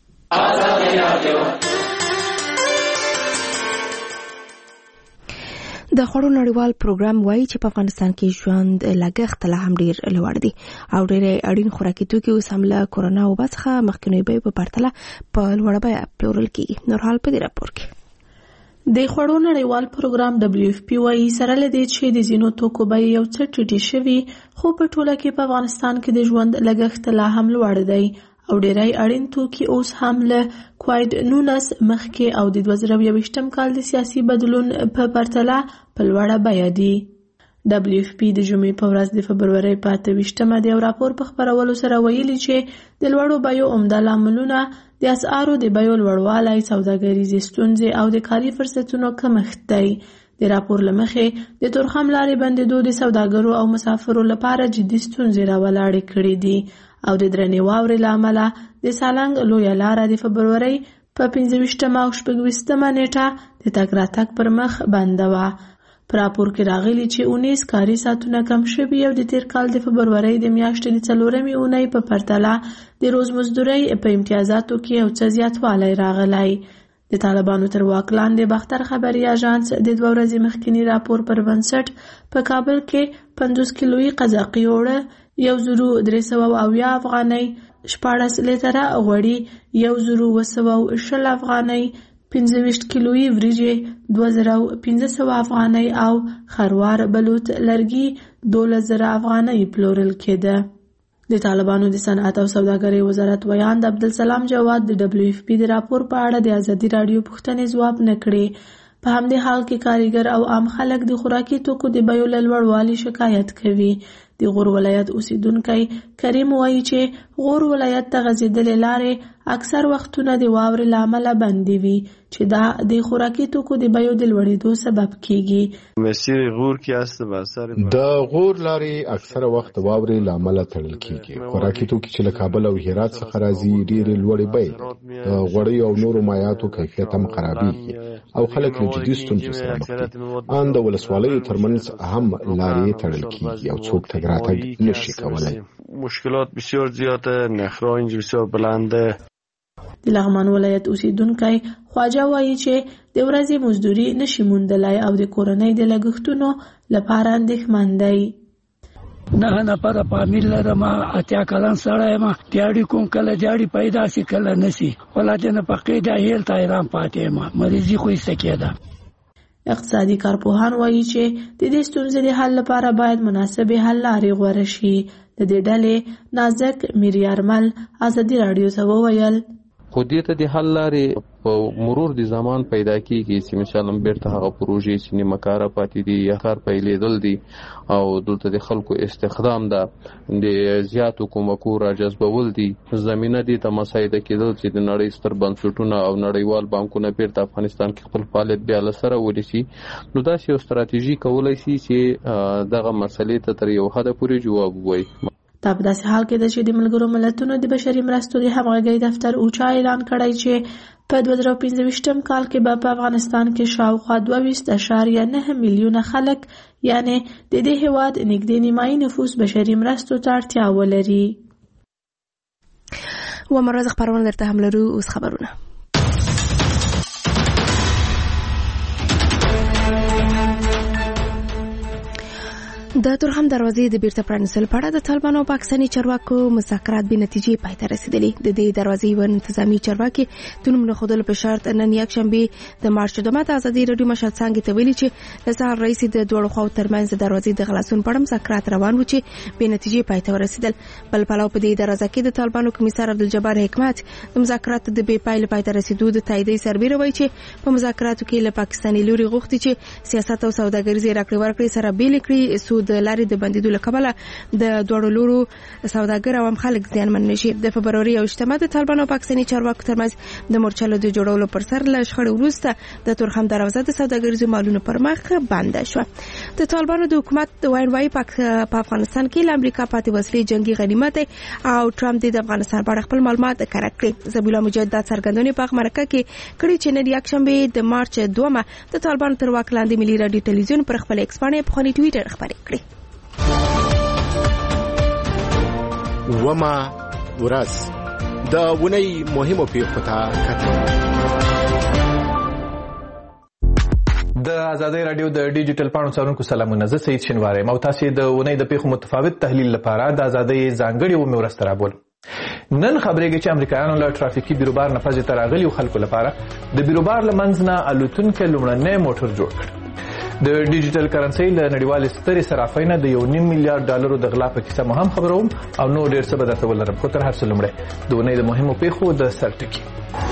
د خوړو نړیوال پروګرام وایي چې په افغانستان کې ژوند لګښت لا هم ډیر لوړ دی او ډېر اړین خوراکي توکي اوس هم له کورونا وبا څخه مخکینی بیې په پرتله په لوړه بیه پلورل کېږي. نور حال په دې راپور کې د خوړو نړیوال پروګرام دبلیو اف پی وايي سره لدې چې د ځینو توکو بیې یو څه ټیټې شوي، خو په ټوله کې په افغانستان کې د ژوند لګښت لا هم لوړ دی او ډېری اړین توکي اوس هم له کووډ نولس مخکې او د دوه زره یوویشتم کال د سیاسي بدلون په پرتله په لوړه بیه دي. دبلیو اف پی د جمعې په ورځ د فبرवरी په اتهویشتمه د یو راپور په خپرولو سره ویلي چې د لوړو بیو عمده لاملونه د اسعارو د بیو لوړوالی، سوداګریزې ستونزې او د کاري فرصتونو کمښت دی. د راپور له مخې د تورخم لارې بندېدو د سوداګرو او مسافرو لپاره جدي ستونزې راولاړې کړې دي او د درنې واورې له امله د سالنګ لویه لاره د فبرवरी په پنځه ویشتمه او شپږ ویشتمه نیټه د تګ راتګ پر مخ بنده وه. په راپور کې راغلي چې اونیز کاري ساعتونه کم شوي او د تیر کال د فبرवरी د میاشتې د څلورمې اونۍ په پرتله د روز مزدورۍ په امتیازاتو کې یو څه زیاتوالی راغلی. د طالبانو تر واک لاندې باختر خبري اژانس د دوه ورځې مخکینی راپور پر بنسټ په کابل کې پنځوس کیلویي قزاقي اوړه یو زرو درې سوه اویا افغانۍ، شپاړس لیتره غوړي یو زرو اوه سوه شل افغانۍ، پنځه ویشت کیلویي وریجې دوه زره پنځه سوه افغانۍ او خروار بلوط لرګي دولس زره افغانۍ پلورل کېده. د طالبانو د صنعت او سوداګرۍ وزارت ویاند عبدالسلام جواد د دبلیو اف پی د راپور په اړه د ازادي راډیو پوښتنې ځواب نه کړې. په همدې حال کې کارګر او عام خلک د خوراکي توکو د بیو له لوړوالي شکایت کوي. د غور ولایت اوسیدونکی کریم وایي چې غور ولایت ته غځېدلې لارې اکثر وختونه د واورې له امله بندې وي چې دا د خوراکي توکو د بیو د لوړېدو سبب کیږي. مسیر غور کې است به اثر د غور لارې اکثر وخت واورې له امله تړل کیږي. خوراکي توکي چې له کابل او هرات څخه راځي ډېرې لوړې بیې، د غوړیو او نورو مایعاتو کیفیت هم خرابېږي او خلک له جدي ستونزو سره مخ دي. ان د ولسوالیو ترمنځ هم لارې تړل کیږي او څوک تګ راتګ نشي کولی. مشکلات بسیار زیاده، نرخ‌ها اینجا بسیار بلنده. د لغمان ولایت اوسیدونکی خواجه وایي چې د ورځې مزدوري نشي موندلی او د کورنۍ د لګښتونو لپاره اندېښمن دی. نه نفره فامیل لرم، اتیا کلن سړی یم، دیاړي کوم کله دیاړي پیدا سي کله نسي، ولا د نفقې د هیل تایران پاتې یم، مریضي خو ایسته کېده. اقتصادي کارپوهان وایي چې د دې ستونزې د حل لپاره باید مناسبې حل لارې غوره شي. د دې ډلې نازک میریارمل ازادي راډیو ته وویل خو دې ته د حل لارې په مرور د زمان پیدا کیږي چې مثلا بیرته هغه پروژې چې نیمه کاره پاتې دي یا کار پیلېدل دي او دلته د خلکو استخدام ده، د زیاتو کومکو را جذبول دي، زمینه دي ته مساعده کېدل چې د نړۍ ستر بنسټونه او نړیوال بانکونه بیرته افغانستان کې خپل فعالیت بیا له سره ونیسي. نو داسې یو ستراتیژي کولی شي چې دغه مسلې ته تر یو حده پورې جواب ووایي. دا په داسې حال کې ده چې د ملګرو ملتونو د بشري مرستو د همغږۍ دفتر اوچا اعلان کړی چې په دوه زره پنځه ویشتم کال کې به په افغانستان کې شاوخوا دوه ویشت اعشاریه نه میلیونه خلک یعنی د دې هېواد نږدې نیمایي نفوس بشري مرستو ته اړتیا ولري. و مرز خبرونه درته هم لرو. اوس خبرونه. د تورخم دروازې د بیرته پرانیستلو په اړه د طالبانو او پاکستاني چارواکو مذاکرات بې نتیجې پای ته رسیدلي. د دې دروازې یو انتظامی چارواکي د نوم نه ښودلو په شرط نن یکشنبه د مارچ دومه د ازادي راډیو مشهد څانګې ته ویلي چې له سهار راهیسې د دواړو خواو ترمنځ د دروازې د خلاصون په اړه مذاکرات روان وو چې بې نتیجې پای ته ورسېدل. بل پلو په دې دروازه کې د طالبانو کمیسار عبدالجبار حکمت د مذاکراتو د بې پایلې پای ته رسیدو د تاییدي سربېره وایي چې په مذاکراتو کې له پاکستاني لوري غوښتي چې سیاست او سوداګریزې راکړې ورکړې سره بیلې کړي څو د لارې د بندیدو له کبله د دوړو لورو سوداګر او خلک زیانمن نشي. د فبروري او اجتماع د طالبانو او پاکستاني چارواکو ترمنځ د مورچلو د جوړولو پر سر له شخړې وروسته د تورخم دروازه د سوداګریزو مالونو پر مخ بنده شوه. د طالبانو د حکومت د وایي په افغانستان کې له امریکا پاتې وسلې جنگي غنیمت او ټرمپ د افغانستان په اړه خپل معلومات کره کړي. زبیلا مجاهد د څرګندونې په مرکه کې کړي چې نن یکشنبه د مارچ دومه د طالبانو تر واک لاندې ملي رادیو ټلویزیون پر خپل ایکس باندې په خوني ټویټر خبرې کړې. وما ورځ د ونی مهمو پیښو ته کتل. د آزادۍ رادیو د ډیجیټل پاڼو څارونکو سلامونه. زه سید شینواری مو تاسو د ونی د پیښو متفاوت تحلیل لپاره د آزادۍ ځانګړي و مې ورسته رابول. نن خبرېږي چې امریکایانو له ټرافیکي بیروبار نه پځې ته راغلي خلکو لپاره د بیروبار له منځ نه الوتونکی لومړنی موټر جوړ کړ. د ډیجیټل کرنسي له نړیوالې سترې صرافۍ نه د یو نیم میلیارډ ډالرو د غلا په کیسه مو هم خبروم او نو ډېر څه به درته ولرم. خو تر هر څه لومړی د اونۍ د مهمو پیښو د سرټکي.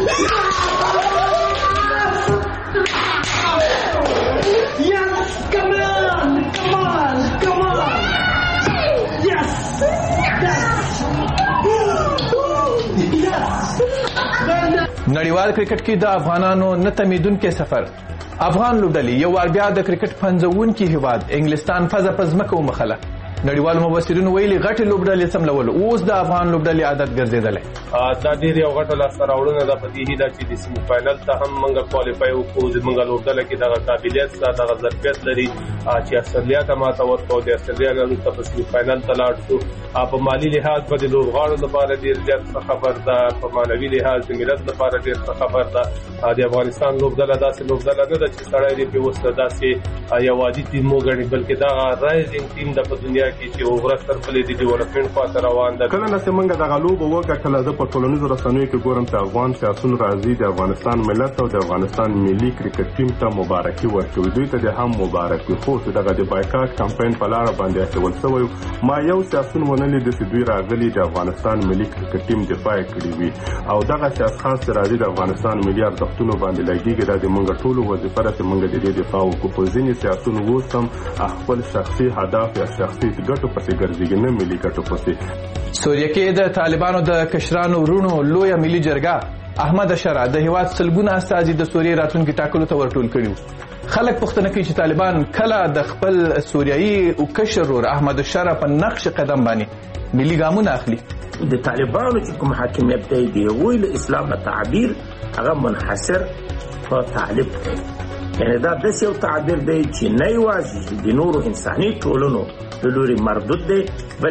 نړیوال کرکټ کې د افغانانو نه تمیدونکي سفر. افغان لوبډلې یو وار بیا د کرکټ پنځونکي هیواد انګلستان فزه په ځمکه ومخله. نړیوال مبصرینو ویلي غټي لوبډلې سملول اوس د افغان لوبډلې عادت ګرځیدلې. دا ډېر یو غټه لاسته راوړنه ده. په دې هیله چې د سیمي فاینل ته هم موږ کوالیفای وکړو. زموږ لوبډله کې دغه قابلیت سره دغه ظرفیت لري چې استرالیا ته ماته ورکړو. د استرالیا نه وروسته په سیمي فاینل ته لاړ شو. په مالی لحاظ به د لوبغاړو لپاره ډېر زیات ښه خبر ده. په معنوي لحاظ د ملت لپاره ډېر ښه خبر ده. د افغانستان لوبډله داسې لوبډله نه ده چې سړی دې پرې اوس داسې یو عادي ټیم وګڼي، بلکې دغه رایزینګ ټیم ده په دنیا کې چې وګړه تر بلې د ډیولپمنټ خواته روان ده. کله چې موږ دغه لوبه وګټله زه په ټولنیزو رسنیو کې ګورم چې افغان سیاسون راځي د افغانستان ملت او د افغانستان ملي کرکټ ټیم ته مبارکي ورکوي. دوی ته هم مبارکي خو چې دغه د بایکاټ کمپاین په لار باندې اچول شوی. ما یو سیاسون ونه لید چې دوی راغلي د افغانستان ملي کرکټ ټیم دفاع کړی وي او دغه سیاست خاص راځي د افغانستان ملي ارزښتونو باندې لګیږي. دا د موږ ټولو وظیفه ده چې موږ د دې دفاع وکړو. په ځینې سیاسون ووسم خپل شخصي هدف یا شخصي ګټو پسې ګرځي نه ملي ګټو پسې. سوریه کې د طالبانو د کشرانو ورونو لویه ملي جرګه احمد اشرا د هیواد سلګونه استازي د سوریې راتلونکي ټاکلو ته ورټول کړي. خلک پوښتنه کوي چې طالبان کله د خپل سوریایي او کشر ور احمد اشرا په نقش قدم باندې ملي ګامونه اخلي. د طالبانو چې کوم حاکمیت دی دی ویل اسلام نه تعبیر هغه منحصر په طالب دی. یعنی دا د یو تعبیر دی چې نه یوازې د نورو انساني ټولنو د لوري مردود دی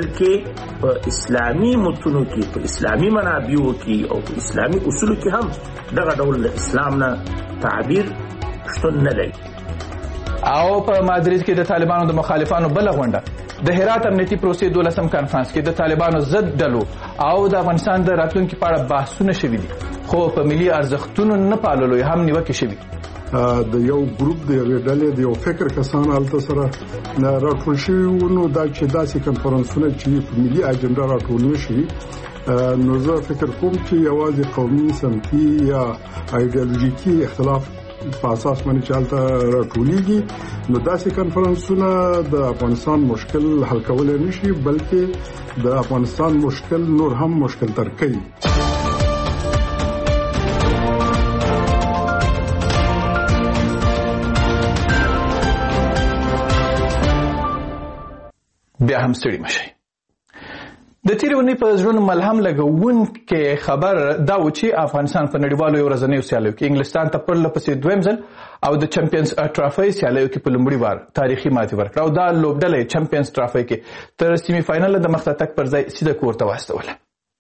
بلکې په اسلامي متونو کې په اسلامي منابعو کې او په اسلامي اصولو کې هم دغه ډول د اسلام نه تعبیر شتون نه لري. او په مادرید کې د طالبانو د مخالفانو بل غونډه د هرات امنیتي پروسې دولسم کانفرنس کې د طالبانو ضد ډلو او د افغانستان د راتلونکي په اړه بحثونه شوي دي خو په ملي ارزښتونو نه پاللو هم نیوکې شوي. د یو ګروپ د یو ډلې د یو فکر کسان هلته سره راټول شوي وو. نو دا چې داسې کنفرانسونه چې په ملي اجنډا راټول نشي نو زه فکر کوم چې یوازې قومي سمتي یا ایډیالوژیکي اختلاف په اساس باندې چالتہ راټولېږي. نو داسې کنفرانسونه د افغانستان مشکل حل کولای نشي بلکې د افغانستان مشکل نور هم مشکل تر کوي. بیا هم ستړي مشي. د تیرې اونۍ په زړونو ملهم لګونکې خبر دا و چې افغانستان په نړیوالو ورځنیو سیالیو کې انګلستان ته پرله پسې دویم ځل او د چمپیونز ټرافي سیالیو کې په لومړي وار تاریخي ماتې ورکړه او دا لوبډله چمپیونز ټرافي کې تر سیمي فاینل د مخته تک پر ځای سیده کور ته واستوله.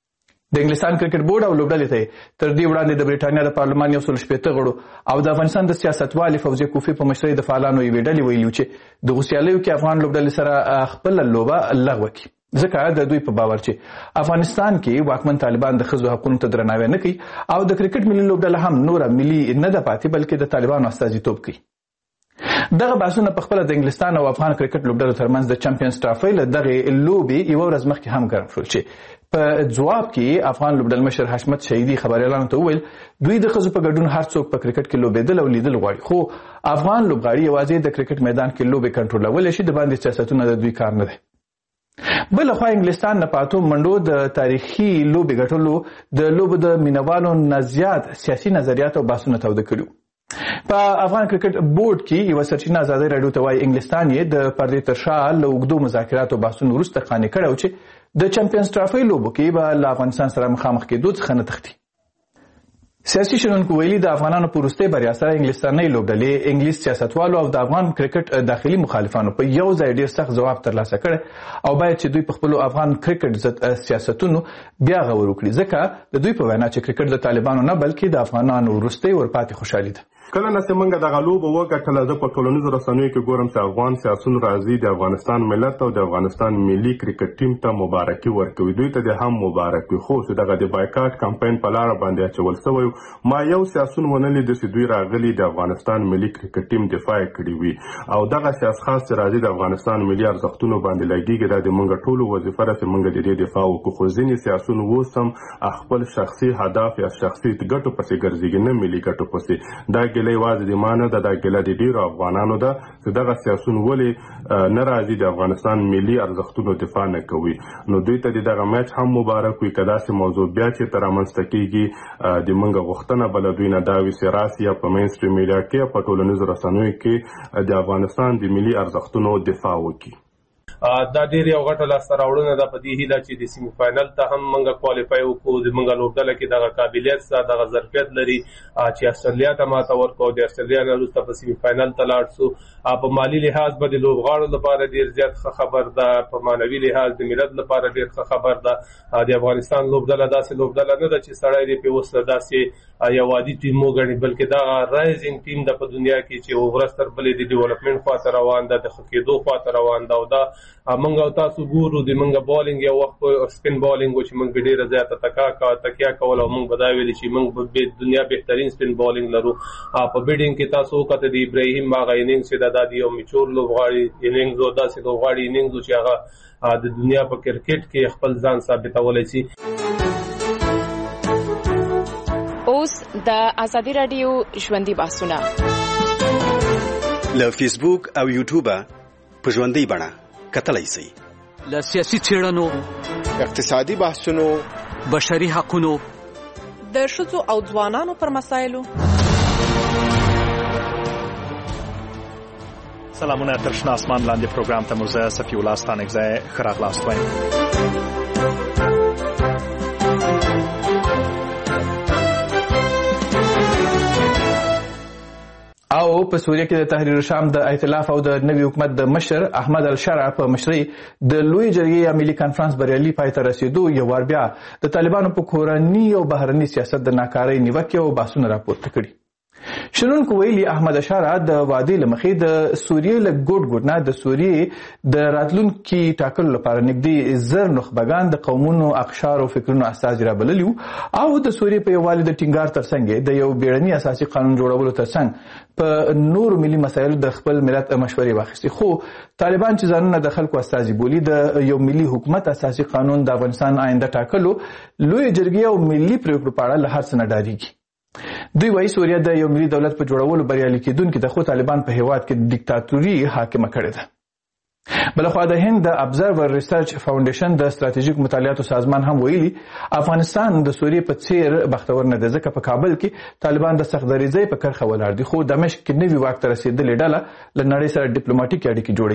د انګلستان کرکټ بورډ او لوبډلې ته تر دې وړاندې د بریټانیا د پارلمان یو سل شپېته غړو او د افغانستان د سیاستوالې فوزیه کوفی په مشرۍ د فعالانو یوې ډلې ویلي چې دغو سیالیو کې افغان لوبډلې سره خپله لوبه لغوه کړي ځکه د دوی په باور چې افغانستان کې واکمن طالبان د ښځو حقونو ته درناوی نه کوي او د کرکټ ملي لوبډله هم نوره ملي نه ده پاتې بلکې د طالبانو استازیتوب کوي. دغه بحثونه په خپله د انګلستان او افغان کرکټ لوبډلو ترمنځ د چمپیونز ټرافي له دغې لوبې یوه ورځ مخکې هم ګرم شول چې په ځواب کې افغان لوبډل مشر حشمت شهیدي خبریالانو ته وویل دوی د ښځو په ګډون هر څوک په کرکټ کې لوبېدل او لیدل غواړي خو افغان لوبغاړي یوازې د کرکټ میدان کې لوبې کنټرولولی شي د باندې سیاستونه د دوی کار نه دی. بل خوا انګلستان نه پاتو منډو د تاریخي لوبې ګټلو د لوبو د مینوالو نه زیات سیاسي نظریات او بحثونه توده کړي. په افغان کرکټ بورډ کې یوه سرچینه ازادۍ راډیو ته وایي انګلستان یې د پردې تر شا له اوږدو مذاکراتو او بحثونو وروسته قانع کړی و چې د چمپیونز ټرافي لوبو کې به له افغانستان سره مخامخ کېدو څخه نه تښتي. سیاسي شنونکو ویلي د افغانانو په وروستۍ بریا سره انګلستاني لوبډلې انګلیس سیاستوالو او د افغان کرکټ داخلي مخالفانو په یو ځای ډېر سخت ځواب ترلاسه کړی او باید چې دوی په خپلو افغان کرکټ ضد سیاستونو بیا غور وکړي ځکه د دوی په وینا چې کرکټ د طالبانو نه بلکې د افغانانو وروستۍ ورپاتې خوشحالي ده. کله نه چې موږ دغه لوبه وګټله زه په ټولنیزو رسنیو کې ګورم چې افغان سیاسون راځي د افغانستان ملت او د افغانستان ملي کرکټ ټیم ته مبارکي ورکوي دوی ته د هم مبارک وي خو چې دغه د بایکاټ کمپاین په لاره باندې اچول سوی ما یو سیاسون ونه لید چې دوی راغلي د افغانستان ملي کرکټ ټیم دفاع کړي وي او دغه سیاست خاص چې راځي د افغانستان ملي ارزښتونو باندې لګیږي دا د موږ ټولو وظیفه ده چې موږ د دې دفاع وکړو خو ځینې سیاسون اوس هم خپل شخصي هدف یا شخصي ګټو پسې ګرځېږي نه ملي ګټو پسې دا ګیله یوازې د ما نه ده دا ګیله د ډېرو افغانانو ده چې دغه سیاسون ولې نه راځي د افغانستان ملي ارزښتونو دفاع نه کوي نو دوی ته د دغه میچ هم مبارک وي که داسې موضوع بیا چېرته رامنځته کېږي د موږ غوښتنه به له دوی نه دا وي چې راسي یا په مین سټریم میډیا کې په ټولنیزو رسنیو کې د افغانستان د ملي ارزښتونو دفاع وکړي. دا ډېر یو غټه لاسته راوړنه ده په دې هیله چې د سیمي فاینل ته هم موږ کوالیفای وکړو زموږ لوبډله کې دغه قابلیت شته دغه ظرفیت لري چې استرالیا ته ماته ورکړو د استرالیا نه وروسته په سیمي فاینل ته لاړ شو په مالي لحاظ به د لوبغاړو لپاره ډېر زیات ښه خبر ده په معنوي لحاظ د ملت لپاره ډېر ښه خبر ده د افغانستان لوبډله داسې لوبډله نه ده چې سړی دې پرې اوس داسې یو عادي ټیم وګڼي بلکې دغه رایزینګ ټیم ده په دنیا کې چې ورځ تر بلې د ډیولپمنټ خواته روان ده د ښه کېدو خواته روان ده او دا موږ او تاسو ګورو د موږ بالینګ یو وخت سپین بالینګ و چې موږ ډېره زیاته تکا تکیه کوله او موږ به دا ویلي چې موږ په دنیا بهترین سپین بالینګ لرو په بیډینګ کې تاسو وکته د ابراهیم هغه اننګز چې دا د یو میچور لوبغاړي اننګز او داسې لوبغاړي اننګز چې هغه د دنیا په کرکټ کې خپل ځان ثابتولی شي. اوس د ازادي راډیو ژوندۍ بحثونه له فیسبوک او یوټیوب په ژوندۍ بڼه کتلی شئ. له سیاسي څېړنو اقتصادي بحثونو بشري حقونو د ښځو او ځوانانو پر مسایلو سلامونه تر شنه اسمان لاندې پروګرام ته مو زه صفي الله ستانکزی ښه راغلاست وایم. او په سوریه کې د تحریر شام د ائتلاف او د نوي حکومت د مشر احمد الشرع په مشرۍ د لوی جرګې یا ملي کانفرنس بریالي پای ته رسیدو یو وار بیا د طالبانو په کورني او بهرني سیاست د ناکارۍ نیوکې او بحثونه راپورته کړي. شنونکو ویلي احمد الشرع د وادي لمخې د سوریې له ګوټ ګوټ نه د سوریې د راتلونکي ټاکلو لپاره نږدې زر نخبګان د قومونو اقشار او فکرونو استازي رابللي او د سوریې په یووالي د ټینګار ترڅنګ د یو بیړني اساسي قانون جوړولو ترڅنګ په نور ملي مسایلو د خپل ملت مشورې واخیستي خو طالبان چې ځانونه د خلکو استازي بولي د یو ملي حکومت اساسي قانون د افغانستان آینده ټاکلو لوی جرګې او ملي پریکړو په اړه له هر څه نه ډارېږي. دوی وايي سوریه د یو ملي دولت په جوړولو بریالي کېدونکي د خو طالبان په هیواد کې دیکتاتوري حاکمه کړې ده. بلخوا د هند د ابزرور ریسرچ فاونډیشن د ستراتیژیک مطالعاتو سازمان هم ویلي افغانستان د سوریې په څیر بختور نه دی ځکه په کابل کې طالبان د سخت دریځۍ په کرښه ولاړ دي خو دمشق کې نوي واک ته رسېدلې ډله له نړۍ سره ډیپلوماټیکې اړیکې جوړوي.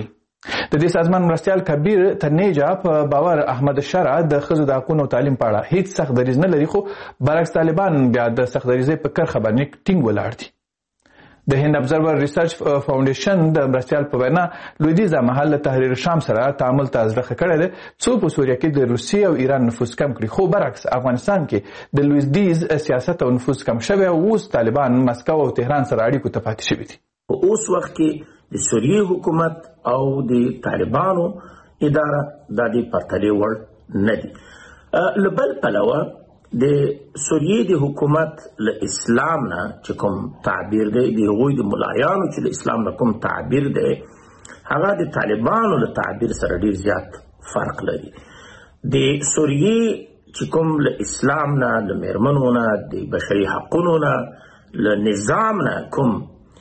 د دې سازمان مرستیال کبیر تنیجا په باور احمد شرع د ښځو د حقونو او تعلیم په اړه هیڅ سخت دریځ نه لري، خو برعکس طالبان بیا د سخت دریځۍ په کرښه باندې ټینګ ولاړ دي. د هند ابزرور ریسرچ فاونډیشن د مرستیال په وینا لویدیځه محل تحریر شام سره تعامل ته ازرخه کړی دی څو په سوریه کې د روسیې او ایران نفوذ کم کړي، خو برعکس افغانستان کې د لویدیځ سیاست او نفوذ کم شوی او اوس طالبان مسکو او تهران سره اړیکو ته پاتې شوي دي. په اوس وخت کې د سوریې حکومت او د طالبانو اداره د دې پرتلې وړ نه دي. له بل پلوه د سوریې د حکومت له اسلام نه چې کوم تعبیر دی، د هغوی د ملایانو چې له اسلام نه کوم تعبیر دی، هغه د طالبانو له تعبیر سره ډیر زیات فرق لري. د سوریې چې کوم له اسلام نه، له میرمنو نه، د بشري حقونو نه، له نظام نه کوم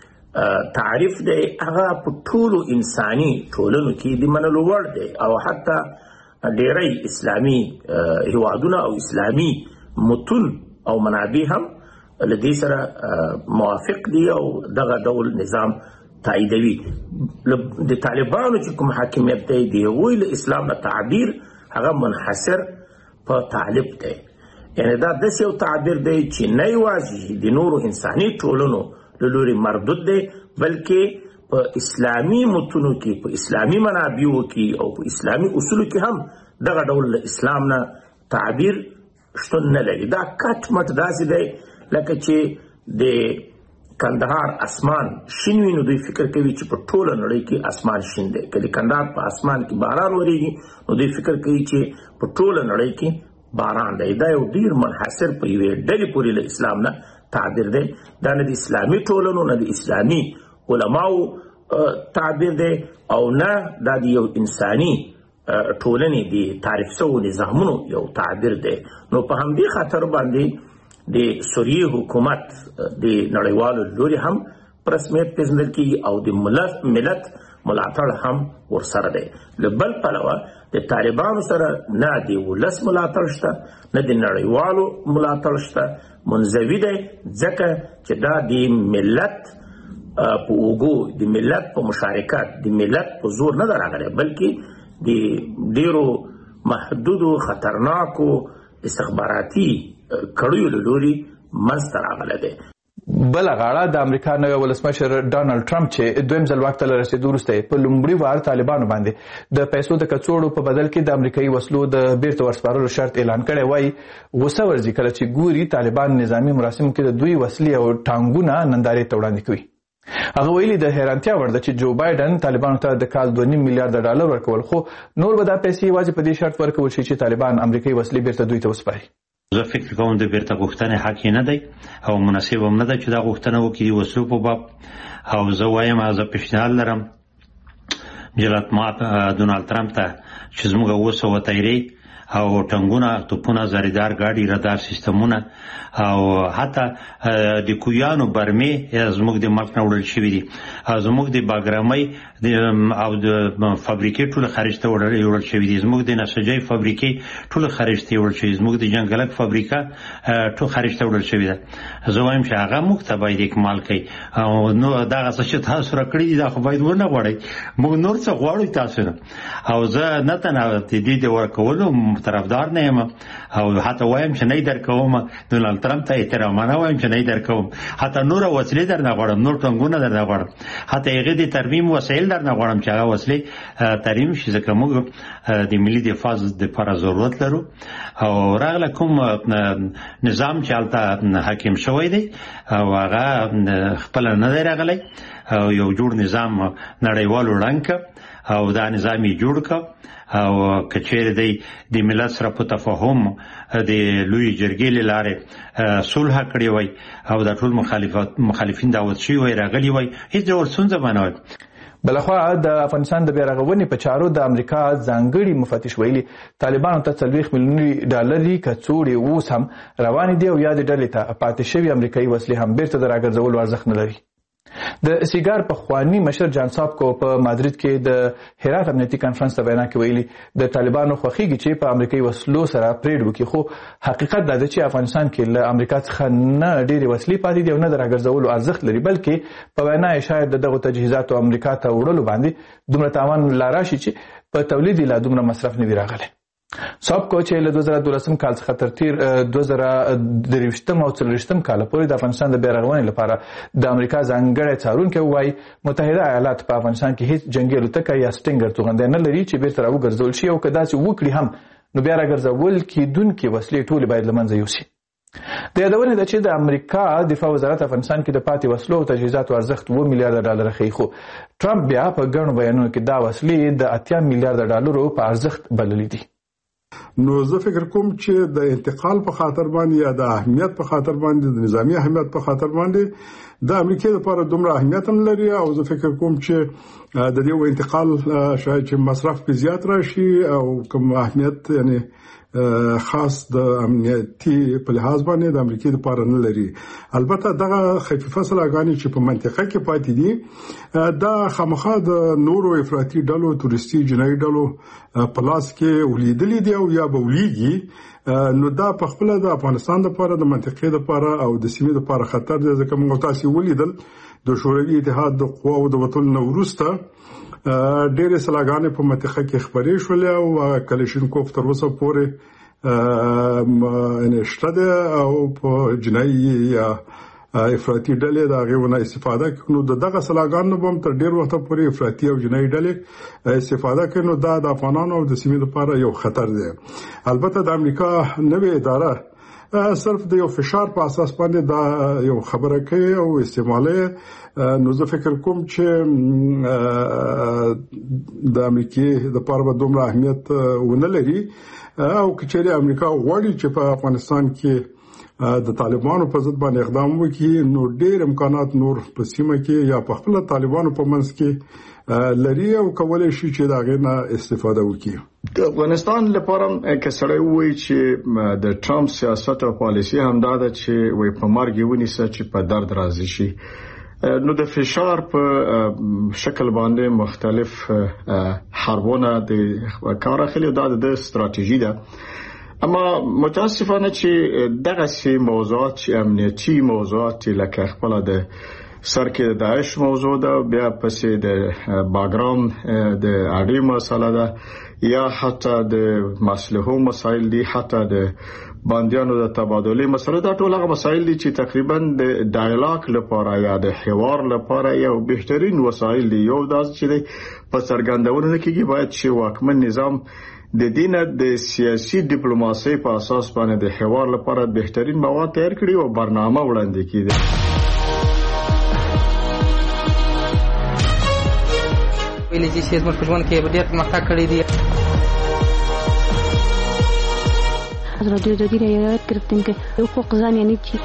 تعریف دی، هغه په ټولو انساني ټولنو کې د منلو وړ دی او حتی ډیری اسلامي هیوادونه او اسلامي متون او منابع هم له دې سره موافق دي او دغه ډول نظام تاییدوي. د طالبانو چې کوم حاکمیت دی د هغوی له اسلام نه تعبیر هغه منحصر په طالب دی، یعنی دا داسې یو تعبیر دی چې نه یوازې د نورو انساني ټولنو له لوري مردود دی بلکې په اسلامي متونو کې، په اسلامي منابعو کې او په اسلامي اصولو کې هم دغه ډول له اسلام نه تعبیر شتون نه لري. دا کټ مټ داسې دی لکه چې د کندهار اسمان شین وي نو دوی فکر کوي چې په ټوله نړۍ کې اسمان شین دی، که د کندهار په اسمان کې باران وریږي نو دوی فکر کوي چې په ټوله نړۍ کې باران دی. دا یو ډیر منحصر په یوې ډلې پورې له اسلام نه تعبیر دی. دا نه د اسلامي ټولنو نه د اسلامي علماو تعبیر دی او نه دا د یو انساني ټولنې د تعریف شوو نظامونو یو تعبیر دی. نو په همدې خاطر باندې د سوریې حکومت د نړیوالو لوري هم په رسمیت پیژندل کیږي او د ملت ملاتړ هم ورسره دی. له بل پلوه د طالبانو سره نه د ولس ملاتړ شته نه د نړیوالو ملاتړ شته، منزوي دی ځکه چې دا د ملت په اوږو، د ملت په مشارکت، د ملت په زور نه ده راغلی بلکې د ډیرو محدودو خطرناکو استخباراتي کړیو له لوري منځته راغلی دی. بله غاړه د امریکا نوی ولسمشر ډانلډ ټرمپ چې دویم ځل واک ته له رسېدو وروسته په لومړي وار طالبانو باندې د پیسو د کڅوړو په بدل کې د امریکایي وسلو د بیرته ورسپارلو شرط اعلان کړی وای، غوسه ورځي کله چې ګوري طالبان نظامي مراسمو کې د دوی وسلې او ټانګونه نندارې ته وړاندې کوي. هغه ویلي د حیرانتیا وړ ده چې جو بایدن طالبانو ته د کال دوه نیم میلیارډ ډالر ورکول، خو نور به دا پیسې یوازې په دې شرط ورکول شي چې طالبان امریکایي وسلې بیرته دوی ته وسپاري. زه فکر کوم د بیرته غوښتنې حق یې نه دی او مناسب هم نه ده چې دا غوښتنه وکړي د وسلو په باب. او زه وایم زه پیشنهاد لرم جلات مات ډونالډ ټرمپ ته چې زموږ اوه سوه تیرې او ټنګونه، توپونه، زریدار ګاډي، رادار سیستمونه او حتی د کویانو برمې زموږ د ملک نه وړل شوي دي. زموږ د باګرامۍ او د فابریکې ټول خارج ته وړل شوي دي. زموږ د نسجۍ فابریکې ټول خارج ته وړل شوي دي. زموږ د جنګلک فابریکه ټول خارج ته وړل شوي ده. زه وایم چې هغه موږ ته باید اکمال کړي او نو دغه څه چې تاسو راکړي دي دا خو باید ونه غواړئ، موږ نور څه غواړو تاسو نه. او زه نه تنها د دې د ورکولو طرفدار نه یم او حتی وایم چې نه یې درکوم، ډونالډ ټرمپ ته احترامانه وایم چې نه یې درکوم، حتی نوره وسلې در نه غواړم، نور ټانګونه در نه غواړم، حتی هغې د ترمیم وسایل در نه غواړم چې هغه وسلې ترمیم شي ځکه موږ د ملي دفاع دپاره ضرورت لرو. او راغله کوم نظام چې هلته حاکم شوی دی او هغه خپله نه دی راغلی او یو جوړ نظام نړیوالو ړنګ که او دا نظام یې جوړ که او که چیرې دی د ملت سره په تفاهم د لویې جرګې له لارې صلح کړې وای او دا ټول مخالفین دعوت شوي وای راغلي وای، هېڅ ډول ستونزه به نه وای. بلخوا د افغانستان د بیارغونې په چارو د امریکا ځانګړي مفتش ویلي طالبانو ته څلوېښت میلیوني ډالري کڅوړې اوس هم روانې دي او یا د ډلې ته پاتې شوي امریکایي وسلې هم بیرته د راګرځولو ارزښت نه لري. د سیګار په خوانی مشر جان سابکو په مادرید کې د هرات امنیتي کانفرنس ته وینا کې ویلي د طالبانو خوخيږي چې په امریکایي وسلو سره پریډ وکړي، خو حقیقت دا دی چې افغانستان کې له امریکا څخه نه ډېری وسلې پاتې دي او نه د راګرځولو ارزښت لري، بلکې په وینا یې شاید دغه تجهیزاتو امریکا ته وړلو باندې دومره تاوان لا راشي چې په تولید لا دومره مصرف نه دی راغلی. سابکو چې له دوه زره دولسم کال څخه تر تیر دوه زره درویشتم او څلوېښتم کال پورې د افغانستان د بیرغونې لپاره د امریکا ځانګړی څارونکی وایي متحده ایالات په افغانستان کې هیڅ جنگي الوتکه یا سټینګر توغندی نه لري چې بیرته راوګرځول شي، او که داسې وکړي هم نو بیا راګرځول کېدونکې وسلې ټولې باید له منځه یوسي. د یادونې ده چې د امریکا دفاع وزارت افغانستان کې د پاتې وسلو او تجهیزاتو ارزښت اوه میلیارډه ډالر ښیي، خو ټرمپ بیا په ګڼو بیانونو کې دا وسلې د اتیا میلیارډه ډالرو په ارزښت بللي دي. نو زه فکر کوم چې د انتقال په خاطر باندې یا د اهمیت په خاطر باندې د نظامی اهمیت په خاطر باندې د امریکا لپاره دومره اهمیت هم لري، او زه فکر کوم چې د دې انتقال شاید چې مصرف په زیات راشي او کوم اهمیت یعنی خاص د امنیتي په لحاظ باندې د امریکا لپاره نه لري. البته دغه خفیفه سلاګانی چې په منطقه کې پاتې دي دا خامخا د نورو افراطي ډلو تورستي جنایي ډلو په لاس کې ولیدلې دي او یا به ولیږي، نو دا په خپل د افغانستان لپاره د منطقې لپاره او د سیمې لپاره خطر دی، ځکه موږ تاسو ولیدل د شوروي اتحاد د قواو د وټول نو وروسته ډېر سلاګانې په منطقه کې خبرې شولې او کلشینکوف تر اوسه پورې نشته ده او په جنایي یا افراطي ډلې د هغې نه استفاده کوي. نو دغه سلاګانو به هم تر ډېر وخته پورې افراطي او جنایي ډلې استفاده کوي، نو دا د افغانانو او د سیمې لپاره یو خطر دی. البته د امریکا نوې اداره صرف د یو فشار په اساس باندې دا یو خبره کوي او استعمالوي، نو زه فکر کوم چې د امریکای د لپاره به دومره اهمیت ونه لري، او کچېرې امریکا غواړي چې په افغانستان کې د طالبانو په ضد باندې اقدام وکړي، نو ډېر امکانات نور په سیمه کې یا په خپل طالبانو په منځ کې لري او کولای شي چې دا غنه استفاده وکړي. د افغانستان لپاره کې سره وایي چې د ټرمپ سیاست او پالیسي هم دا ده چې وي په مرګ ونیسه چې په درد راضي شي. نو د فشار په شکل باندې مختلف حربونه د کار اخلي، دا د ستراتیژي ده. اما متاسفانه چې دغه سي موضوعات چې امنیتي موضوعات لکه خپل د سر کې د داعش موضوع ده، بیا پسې د باګرام د اړې مسله ده، یا حتی د مسلحو مسایل دي، حتی د باندیانو د تبادلې مسله، دا ټول هغه مسایل دي چې تقریبا د ډایلاګ لپاره یا د حوار لپاره یو بهترین وسایل دي. یو داس چې په څرګندونه کې باید چې واکمن نظام د دینه د سیاسي ډیپلوماسي په اساس باندې د حوار لپاره بهترین مواد تیار کړي او برنامه وړاندې کړي. ویلي چې زموږ په ژوند کې ډېر پرمختګ کړی دی. رادیو جدید یاد گرفتیم که حقوق زن یعنی چی.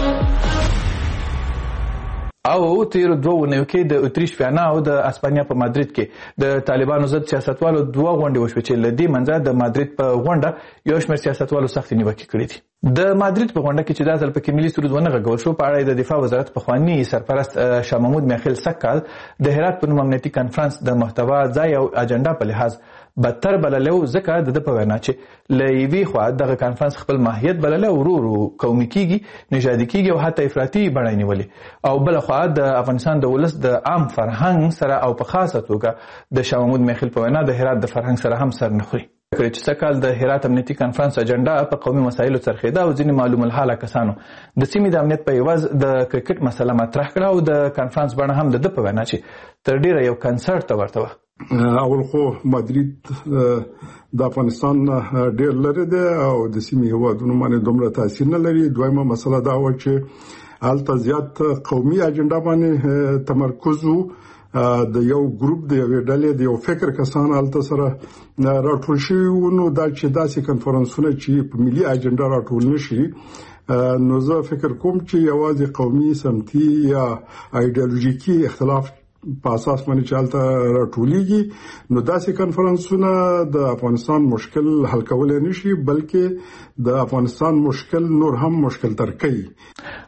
او تیر دوه ونیو کې د اتریش ویانا او د اسپانیا په مادرید کې د طالبانو ضد سیاستوالو دوه غونډې وشوې چې لدی منځه د مادرید په غونډه یو شمېر سیاستوالو سختې نیوکې کړې دي. د مادرید په غونډه کې چې د ځل په کې ملي سرود ونه غږول شو، په اړه د دفاع وزارت پخوانی سرپرست شاه محمود میخیل سکال د هرات په نوم امنیتي کانفرنس د محتوا ځای او اجنډا په لحاظ بدتر بللو، ځکه د په وینا چې له یوې خوا دغه کانفرنس خپل ماهیت بلله ورو ورو قومي کېږي، نژادي کېږي او حتی افراطي بڼه نیولې، او بله خوا د افغانستان د ولس د عام فرهنګ سره او په خاصه توګه د شاه محمود میخیل په وینا د هرات د فرهنګ سره هم سر نه خوري. کړي چې سکال د هرات امنیتي کانفرنس اجنډا په قومي مسایلو څرخېده او ځینې معلوم الحاله کسانو د سیمې د امنیت په عوض د کرکټ مسله مطرح کړه او د کانفرنس بڼه هم د ده په وینا چې تر ډیره یو کنسرت ته ورته وه. اول خو مادرید د افغانستان ډیر لري دی او د سیمې هیوادونو باندې دومره تاثیر نه لري. دویمه مسله دا و چې هلته زیات قومي اجنډا باندې تمرکز وو، د یو ګروپ د یو ډلې د یو فکر کسان هلته سره راټول شوي وو. نو دا چې داسې کنفرانسونه چې په ملي اجنډا راټول نشي، نو زه فکر کوم چې یوازې قومي سمتي یا ایډیالوژیکي اختلاف په اساس باندې چالتہ راټولېږي، نو داسې کنفرانسونه د افغانستان مشکل حل کولای نشي، بلکې د افغانستان مشکل نور هم مشکل تر کوي.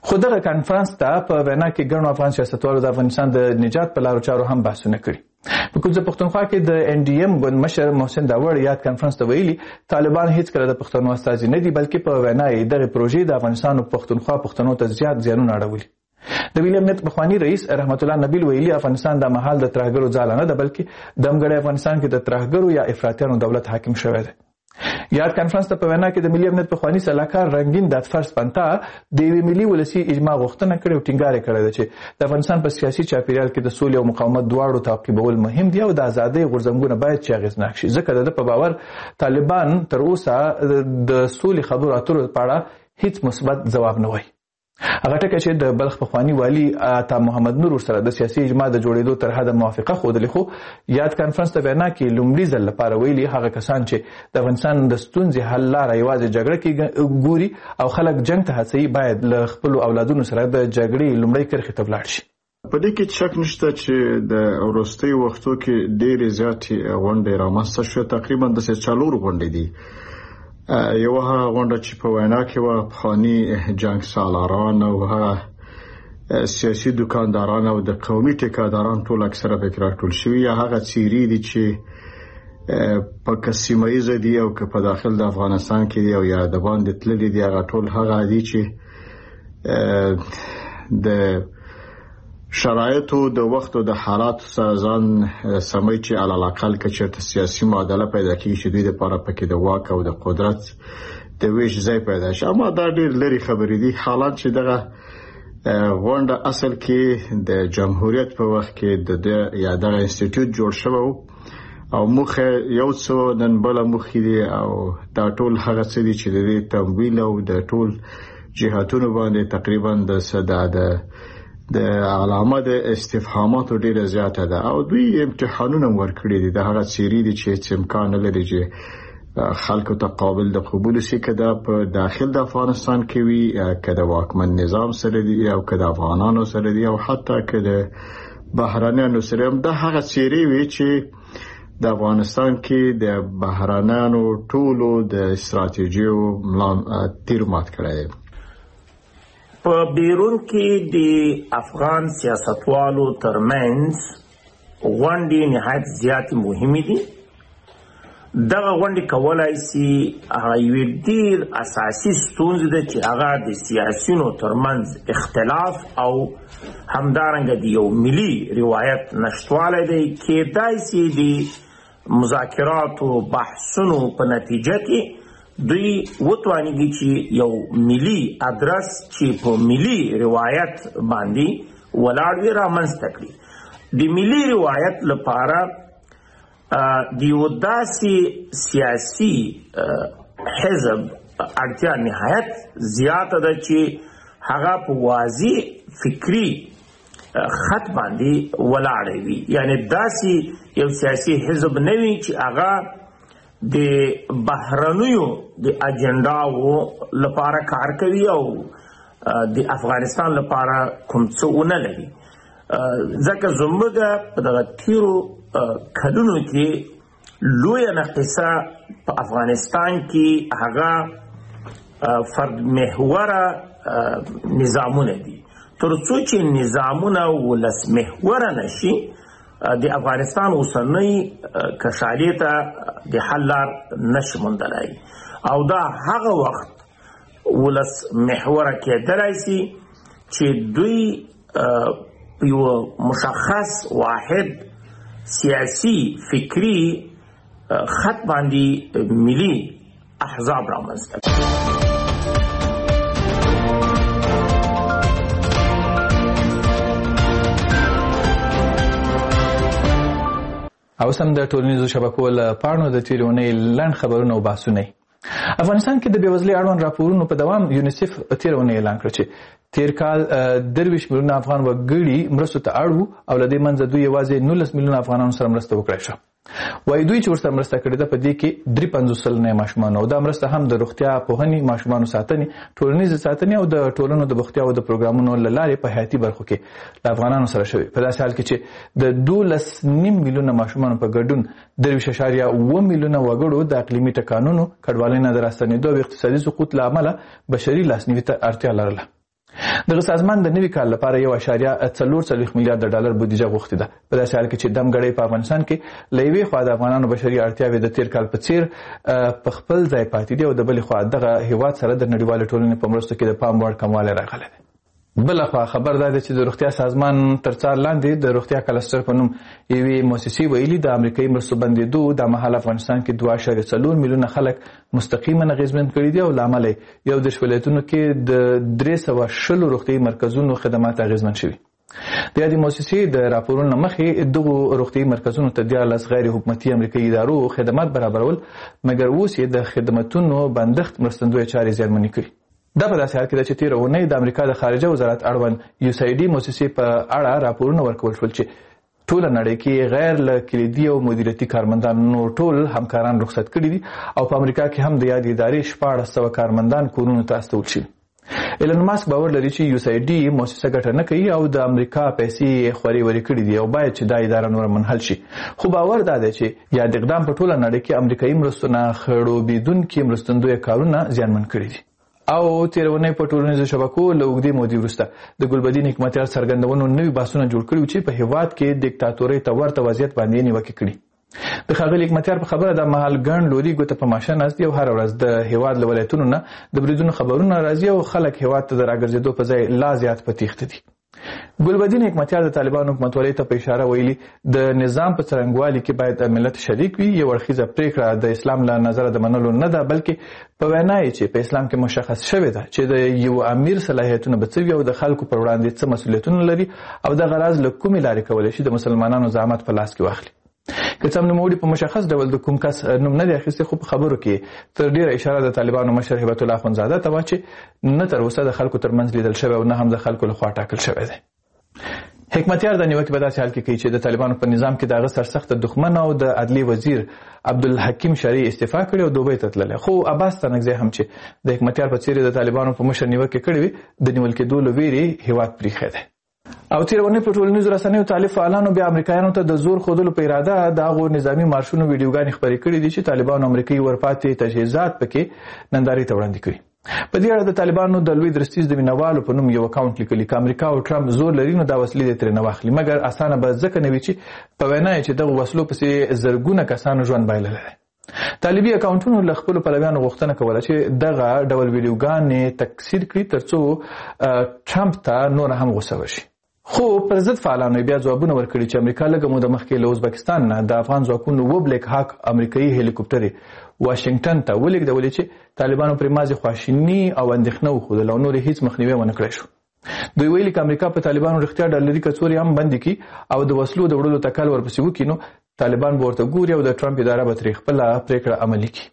خو دغه کانفرنس ته په وینا کې ګڼو افغان سیاستوالو د افغانستان د نجات په لارو چارو هم بحثونه کړي. په کوزه پښتونخوا کې د ان ډي ایم ګوند مشر محسن داوړ یاد کانفرنس ته ویلي طالبان هیڅ کله د پښتنو استازي نه دي، بلکې په وینا یې دغه پروژې د افغانستان او پښتونخوا پښتنو ته زیات زیانونه اړولي. د ویلیم نت پخوانی رئیس رحمت الله نبیل ویلي افغانستان د محل د ترهګرو ځاله نه ده، بلکې دمګړی افغانستان کې د ترهګرو یا افراطیانو دولت حاکم شوی دی. یاد کانفرنس ته په وینا کې د ملي امنیت پخوانی سلاکار رنگین داتفرس پنتا د یوې ملي ولسي اجماع غوښتنه کړې او ټینګار کړی ده چې د افغانستان په سیاسي چاپیریال کې د سولې او مقاومت دواړو تعقیبول مهم دي او د ازادۍ غورځنګونه باید چې اغېزناک شي، ځکه د په باور طالبان تر اوسه د سولې خبرو اترو په اړه هیڅ مثبت ځواب نه وایي. هغه ټکه چې د بلخ پخوانی والی عطا محمد نور سره د سیاسي اجماع د جوړېدو تر حده موافقه ښودلې، خو یاد کانفرنس ته وینا کې لومړي ځل لپاره ویلي هغه کسان چې د افغانستان د ستونزې حل لاره یوازې جګړه کې ګوري او خلک جنګ ته هڅوي باید له خپلو اولادونو سره د جګړې لومړۍ کرښې ته ولاړ شي. په دې کې شک نشته چې د وروستیو وختو کې ډېرې زیاتې غونډې رامنځته شوې، تقریبا داسې څلور غونډې دي. یو هغه غونډه چې په وینا کې وه پخواني جنګ سالاران او هغه سیاسي دکانداران او د قومي ټیکاداران ټول اکثره پکې راټول شوي، یا هغه څیرې دي چې په که سیمه ییزه دي او که په داخل د افغانستان کې دي او یا د باندې تللي دي، هغه ټول هغه دي چې د شرایطو د وخت او د حالاتو سره ځان سموي چې علاقل که چېرته سیاسي معادله پیدا کېږي چې دوی دپاره پکې د واک او د قدرت د ویش ځای پیدا شي. اما دا ډېر لرې خبرې دي، حالات چې دغه غونډه اصل کې د جمهوریت په وخت کې د دې یا دغه انسټیټیوټ جوړ شوی و او موخه یو څه نن بله موخې دي او دا ټول هغه څه دي چې د دې تمویل او د ټول جهاتونو باندې تقریبا د صدا د د علامه د استفهاماتو ډیره زیاته ده او دوی امتحانونه ورکړي دي. د هغه څیرې دي چې هیڅ امکان نه لري چې خلکو ته قابل د قبول شي، که دا په داخل د افغانستان کې وي، که د واکمن نظام سره دي او که د افغانانو سره دي او حتی که د بهرنیانو سره هم. دا هغه څیرې وي چې د افغانستان کې د بهرنیانو ټولو د استراتیژیو تیر مات کړی دی. په بیرون کې د افغان سیاستوالو ترمنځ غونډې نهایت زیاتې مهمې دي. دغه غونډې کولای شي هغه یوې ډېر اساسي ستونزې ده چې هغه د سیاسیونو ترمنځ اختلاف او همدارنګه د یو ملي روایت نشتوالی دی. کېدای شي د مذاکراتو بحثونو په نتیجه کې دوی وتوانیږي چې یو ملي ادرس چې په ملي روایت باندې ولاړ وي رامنځته کړي. د ملي روایت لپاره د یو داسې سیاسي حزب اړتیا نهایت زیاته ده چې هغه په واضح فکري خط باندې ولاړ وي، یعنی داسې یو سیاسي حزب نه وي چې هغه د بهرنیو د اجنډاو لپاره کار کوي او د افغانستان لپاره کوم څه ونه لري. ځکه زموږ په دغه تیرو کلونو کې لویه نقصه په افغانستان کې هغه فرد محوره نظامونه دي. تر څو چې نظامونه ولس محوره نشي، د افغانستان اوسنۍ کشالې ته د حل لار نشي موندلی او دا هغه وخت ولس محوره کېدلی شي چې دوی په یو مشخص واحد سیاسي فکري خط باندې ملي احزاب رامنځته کړي. او سم د ټولنیزو شبکو له پاڼو د تېرې اونۍ لنډ خبرونه او بحثونه. افغانستان کې د بېوزلۍ اړوند راپورونو په دوام یونیسف تېره اونۍ اعلان کړ چې تېر کال درویشت میلیونه افغان وګړي مرستو ته اړ وو او له دې منځه دوی یوازې نولس میلیونه افغانانو سره مرسته وکړای شوه. وایي دوی چې ورسره مرسته کړې ده په دې کې درې پنځوس سلنه ماشومان او دا مرسته هم د روغتیا پوهنې، ماشومانو ساتنې، ټولنیزې ساتنې او د ټولنو د بوختیاو د پروګرامونو له لارې په حیاتي برخو کې له افغانانو سره شوې. په داسې حال کې چې د دولس نیم میلیونه ماشومانو په ګډون درویشت اشاریه اوه میلیونه وګړو د اقلیمي ټکانونو، کډوالۍ نه د راستنېدو او اقتصادي سقوط له امله بشري لاسنیوي ته اړتیا لرله. دغه سازمان د نوي کال لپاره یو اشاریه څلور څلوېښت میلیارډ ډالر بودیجه غوښتې ده په داسې حال کې چې دمګړۍ په افغانستان کې له یوې خوا د افغانانو بشري اړتیاوې د تیر کال په څیر په خپل ځای پاتې دي او د بلې خوا دغه هیواد سره د نړیوالې ټولنې په مرستو کې د پام وړ کموالی راغلی دی. بلخوا خبر دا دی چې د روغتیا سازمان تر څار لاندې د روغتیا کلسټر په نوم یوې مؤسسې ویلي د امریکایي مرستو بندېدو د مهال افغانستان کې دوه اعشاریه څلور میلیونه خلک مستقیما اغېزمن کړي دي او له امله یو دېرش ولایتونو کې د درې سوه شلو روغتیایي مرکزونو خدمات اغېزمن شوي. د یادې مؤسسې د راپورونو مخې دغو روغتیایي مرکزونو ته دیارلس غیر حکومتي امریکایي ادارو خدمات برابرول مګر اوس یې د خدمتونو بندښت مرستندویه چارې زیانمنې کړي. دا په داسې حال کې ده چې تېره اونۍ د امریکا د خارجه وزارت اړوند یو سی ډي مؤسسې په اړه راپورونه ورکول شول چې ټوله نړۍ کې غیر له کلیدي او مدیریتي کارمندانو ټول همکاران رخصت کړي دي او په امریکا کې هم د یادې ادارې شپاړس سوه کارمندان کورونو ته استول شوي. ایلن ماسک باور لري چې یو سی ډي مؤسسه ګټه نه کوي او د امریکا پیسې خورې ورې کړي دي او باید چې دا اداره نوره منحل شي. خو باور دا دی چې یاد اقدام په ټوله نړۍ کې امریکایي مرستو نه خړوبېدونکي مرستندویه کارونه زیانمن کړي دي. او تېره اونۍ په ټولنیزو شبکو له اوږدې مودې وروسته د ګلبدین حکمتیار څرګندونو نوي بحثونه جوړ کړي چې په هېواد کې دیکتاتورۍ ته ورته وضعیت باندې نیوکې کړي. د ښاغلي حکمتیار په خبره د مهال ګڼ لوري ګوته په ماشه ناست دي او هره ورځ د هېواد له ولایتونو نه د بریدونو خبرونه راځي او خلک هېواد ته د راګرځېدو په ځای لا زیات په تیښته دي. ګلبدین حکمتیار د طالبانو حکومتولۍ ته په اشاره ویلي د نظام په څرنګوالي کې باید ملت شریک وي. یو اړخیزه پریکړه د اسلام له نظره د منلو نه ده بلکې په وینا یې چې په اسلام کې مشخص شوې ده چې د یو امیر صلاحیتونه به څه وي او د خلکو پر وړاندې څه مسؤلیتونه لري او دغه راز له کومې لارې کولی شي د مسلمانانو زعامت په لاس کې واخلي. که څه هم نوموړي په مشخص ډول د کوم کس نوم نه دی اخیستی خو په خبرو کې تر ډیره اشاره د طالبانو مشر هبت الله اخندزاده ته وه چې نه تر اوسه د خلکو ترمنځ لیدل شوی او نه هم د خلکو لخوا ټاکل شوی دی. حکمتیار د نیوکې په داسې حال کې کوي چې د طالبانو په نظام کې د هغه سرسخته دښمن او د عدلیې وزیر عبدالحکیم شرعي استعفا کړې او دوبۍ ته تللی. خو عباس تنګزی هم چې د حکمتیار په څېر د طالبانو په مشر نیوکې کړې وي د نیول کېدو له ویرې هېواد پرېښی دی. او تېره اونۍ په ټولنیزو رسنیو طالب فعالانو بیا امریکایانو ته د زور ښودلو په اراده د هغو نظامي مارشونو ویډیوګانې خپرې کړي دي چې طالبانو امریکایي ورپاتې تجهیزات پکې نندارې ته وړاندې کړي. په دې اړه د طالبانو د لوی درستیز د مینوالو په نوم یو اکاونټ لیکلي که امریکا او ټرمپ زور لري نو دا وسلې دې ترې نه واخلي مګر اسانه به ځکه نه وي چې په وینا یې چې دغو وسلو پسې زرګونه کسانو ژوند بایللی دی. طالبي اکاونټونو له خپلو پلویانو غوښتنه کوله چې دغه ډول ویډیوګانې تکثیر کړي تر څو ټرمپ ته نور هم غوسه وشي. خو پر ضد فعالانو بیا ځوابونه ورکړي چې امریکا لږه موده مخکې له ازبکستان نه د افغان ځواکونو اووه بلیک هاک امریکایي هلیکوپټرې واشنګټن ته ولېږدولې چې طالبانو پرې مازې خواشیني او اندېښنه وښودله او نور هیڅ مخنیوی ونه کړی شو. دوی ویلي که امریکا په طالبانو رښتیا ډالري کڅوړې هم بندې کړي او د وسلو د وړلو تکل ورپسې وکړي نو طالبان به ورته ګوري او د ټرمپ اداره به ترې خپله پرېکړه عملي کړي.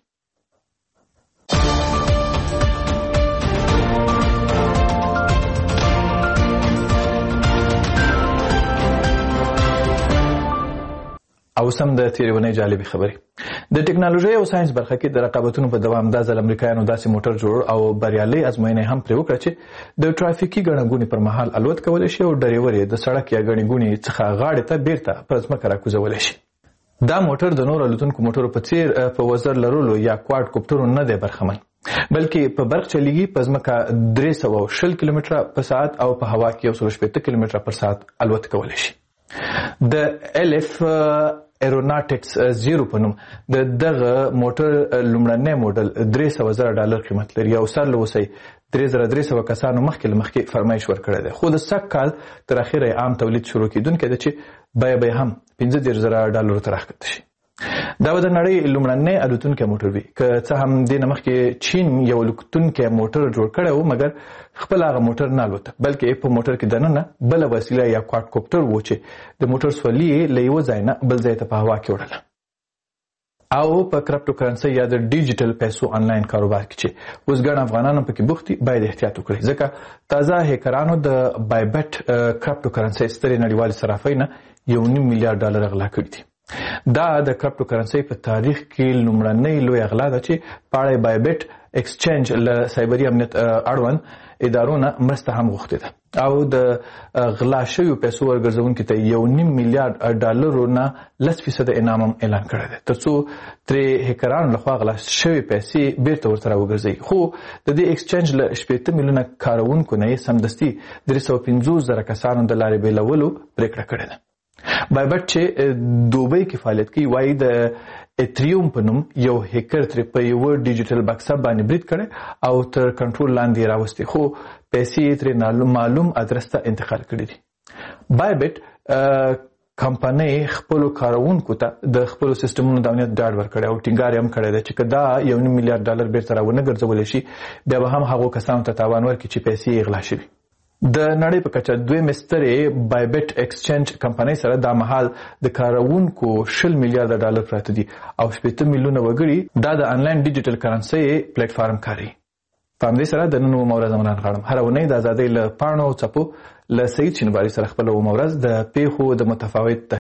او سم د تېرې اونۍ جالبې خبرې. د ټکنالوژۍ او ساينس برخه کې د رقابتونو په دوام دا ځل امریکایانو داسې موټر جوړ او بریالۍ ازموینه هم پرې وکړه چې د ټرافیکي ګڼه ګوڼې پر مهال الوت کولی شي او ډریور یې د سړک یا ګڼې ګوڼې څخه غاړې ته بیرته پر ځمکه راکوزولی شي. دا موټر د نورو الوتونکو موټرو په څیر په وزر لرلو یا کواد کوپټرو نه دی برخمن بلکې په برق چلیږي په ځمکه درې سوه شل کیلومتره په ساعت او په هوا کې یو سل شپېته کیلومتره پر ساعت الوت کولی شي. د الف ایروناټکس زیرو په نوم د دغه موټر لومړنی موډل درې سوه زره ډالر قیمت لري او سر له اوسه درې زره درې سوه کسانو مخکې له مخکې فرمایش ورکړی دی خو د سږ کال تر اخره یې عام تولید شروع کېدونکی ده چې بیه به یې هم پنځه دېرش زره ډالرو ته راښکته شي. دا به د نړۍ لومړنی الوتونکی موټر وي که څه هم دې نه مخکې چین یو الوتونکی موټر جوړ کړی و مګر خپل هغه موټر نه الوته بلکې په موټر کې دننه بله وسیله یا کواد کوپټر و چې د موټر سولي یې له یوه ځای نه بل ځای ته په هوا کې وړله. او په کرپټو کرنسۍ یا د ډیجیټل پیسو آنلاین کاروبار کې چې اوس ګڼ افغانان هم پکې بوخت دي باید احتیاط وکړي ځکه تازه هیکرانو د بایبټ کرپټو کرنسۍ سترې نړیوالې صرافۍ نه یو نیم میلیارډ ډالر غلا کړي دي. دا د کرپټو کرنسۍ په تاریخ کې لومړنۍ لوی غلا ده چې په اړه بایبټ ایکسچینج له سایبري امنیت اړوند ادارو نه مرسته هم غوښتې ده او د غلا شویو پیسو ورګرځونکو ته یو نیم میلیارډ ډالرو نه لس فیصد انعام هم اعلان کړی دی ترڅو ترې هکرانو لخوا غلا شوی پیسې بیرته ورته راوګرځوي. خو د دې ایکسچینج له شپېته میلیونه کاروونکو نه یې سمدستي درې سوه پنځوس زره کسانو د لارې بېلولو پرېکړه کړې ده. بایبټ چې دوبۍ کې فعالیت کوي وایي د اتریوم په نوم یو هیکر ترې په یوه ډیجیټل بکسه باندې برید کړی او تر کنټرول لاندې راوستي خو پیسې یې ترې معلوم ادرس ته انتقال کړي دي. بایبټ کمپنۍ خپلو کاروونکو ته د خپلو سیسټمونو د امنیت ډاډ ورکړی او ټینګار یې هم کړی دی چې که دا یو نیم میلیارډ ډالر بیرته راونه ګرځولی شي بیا به هم هغو کسانو ته تاوان ورکړي چې پیسې یې غلا شوي. د نړۍ په کچه دویمې سترې بایبټ ایکسچینج کمپنۍ سره دا مهال د کاروونکو شل میلیارډ ډالر پراته دي او شپېته میلیونه وګړي دا د انلاین ډیجیټل کرنسۍ پلیټ فارم کاروي. په همدې سره د نن اومه ورځ عمران غواړم هره اونۍ د ازادۍ له پاڼو او څپو له سعید شینواري سره خپله اومه ورځ د پیښو د متفاوت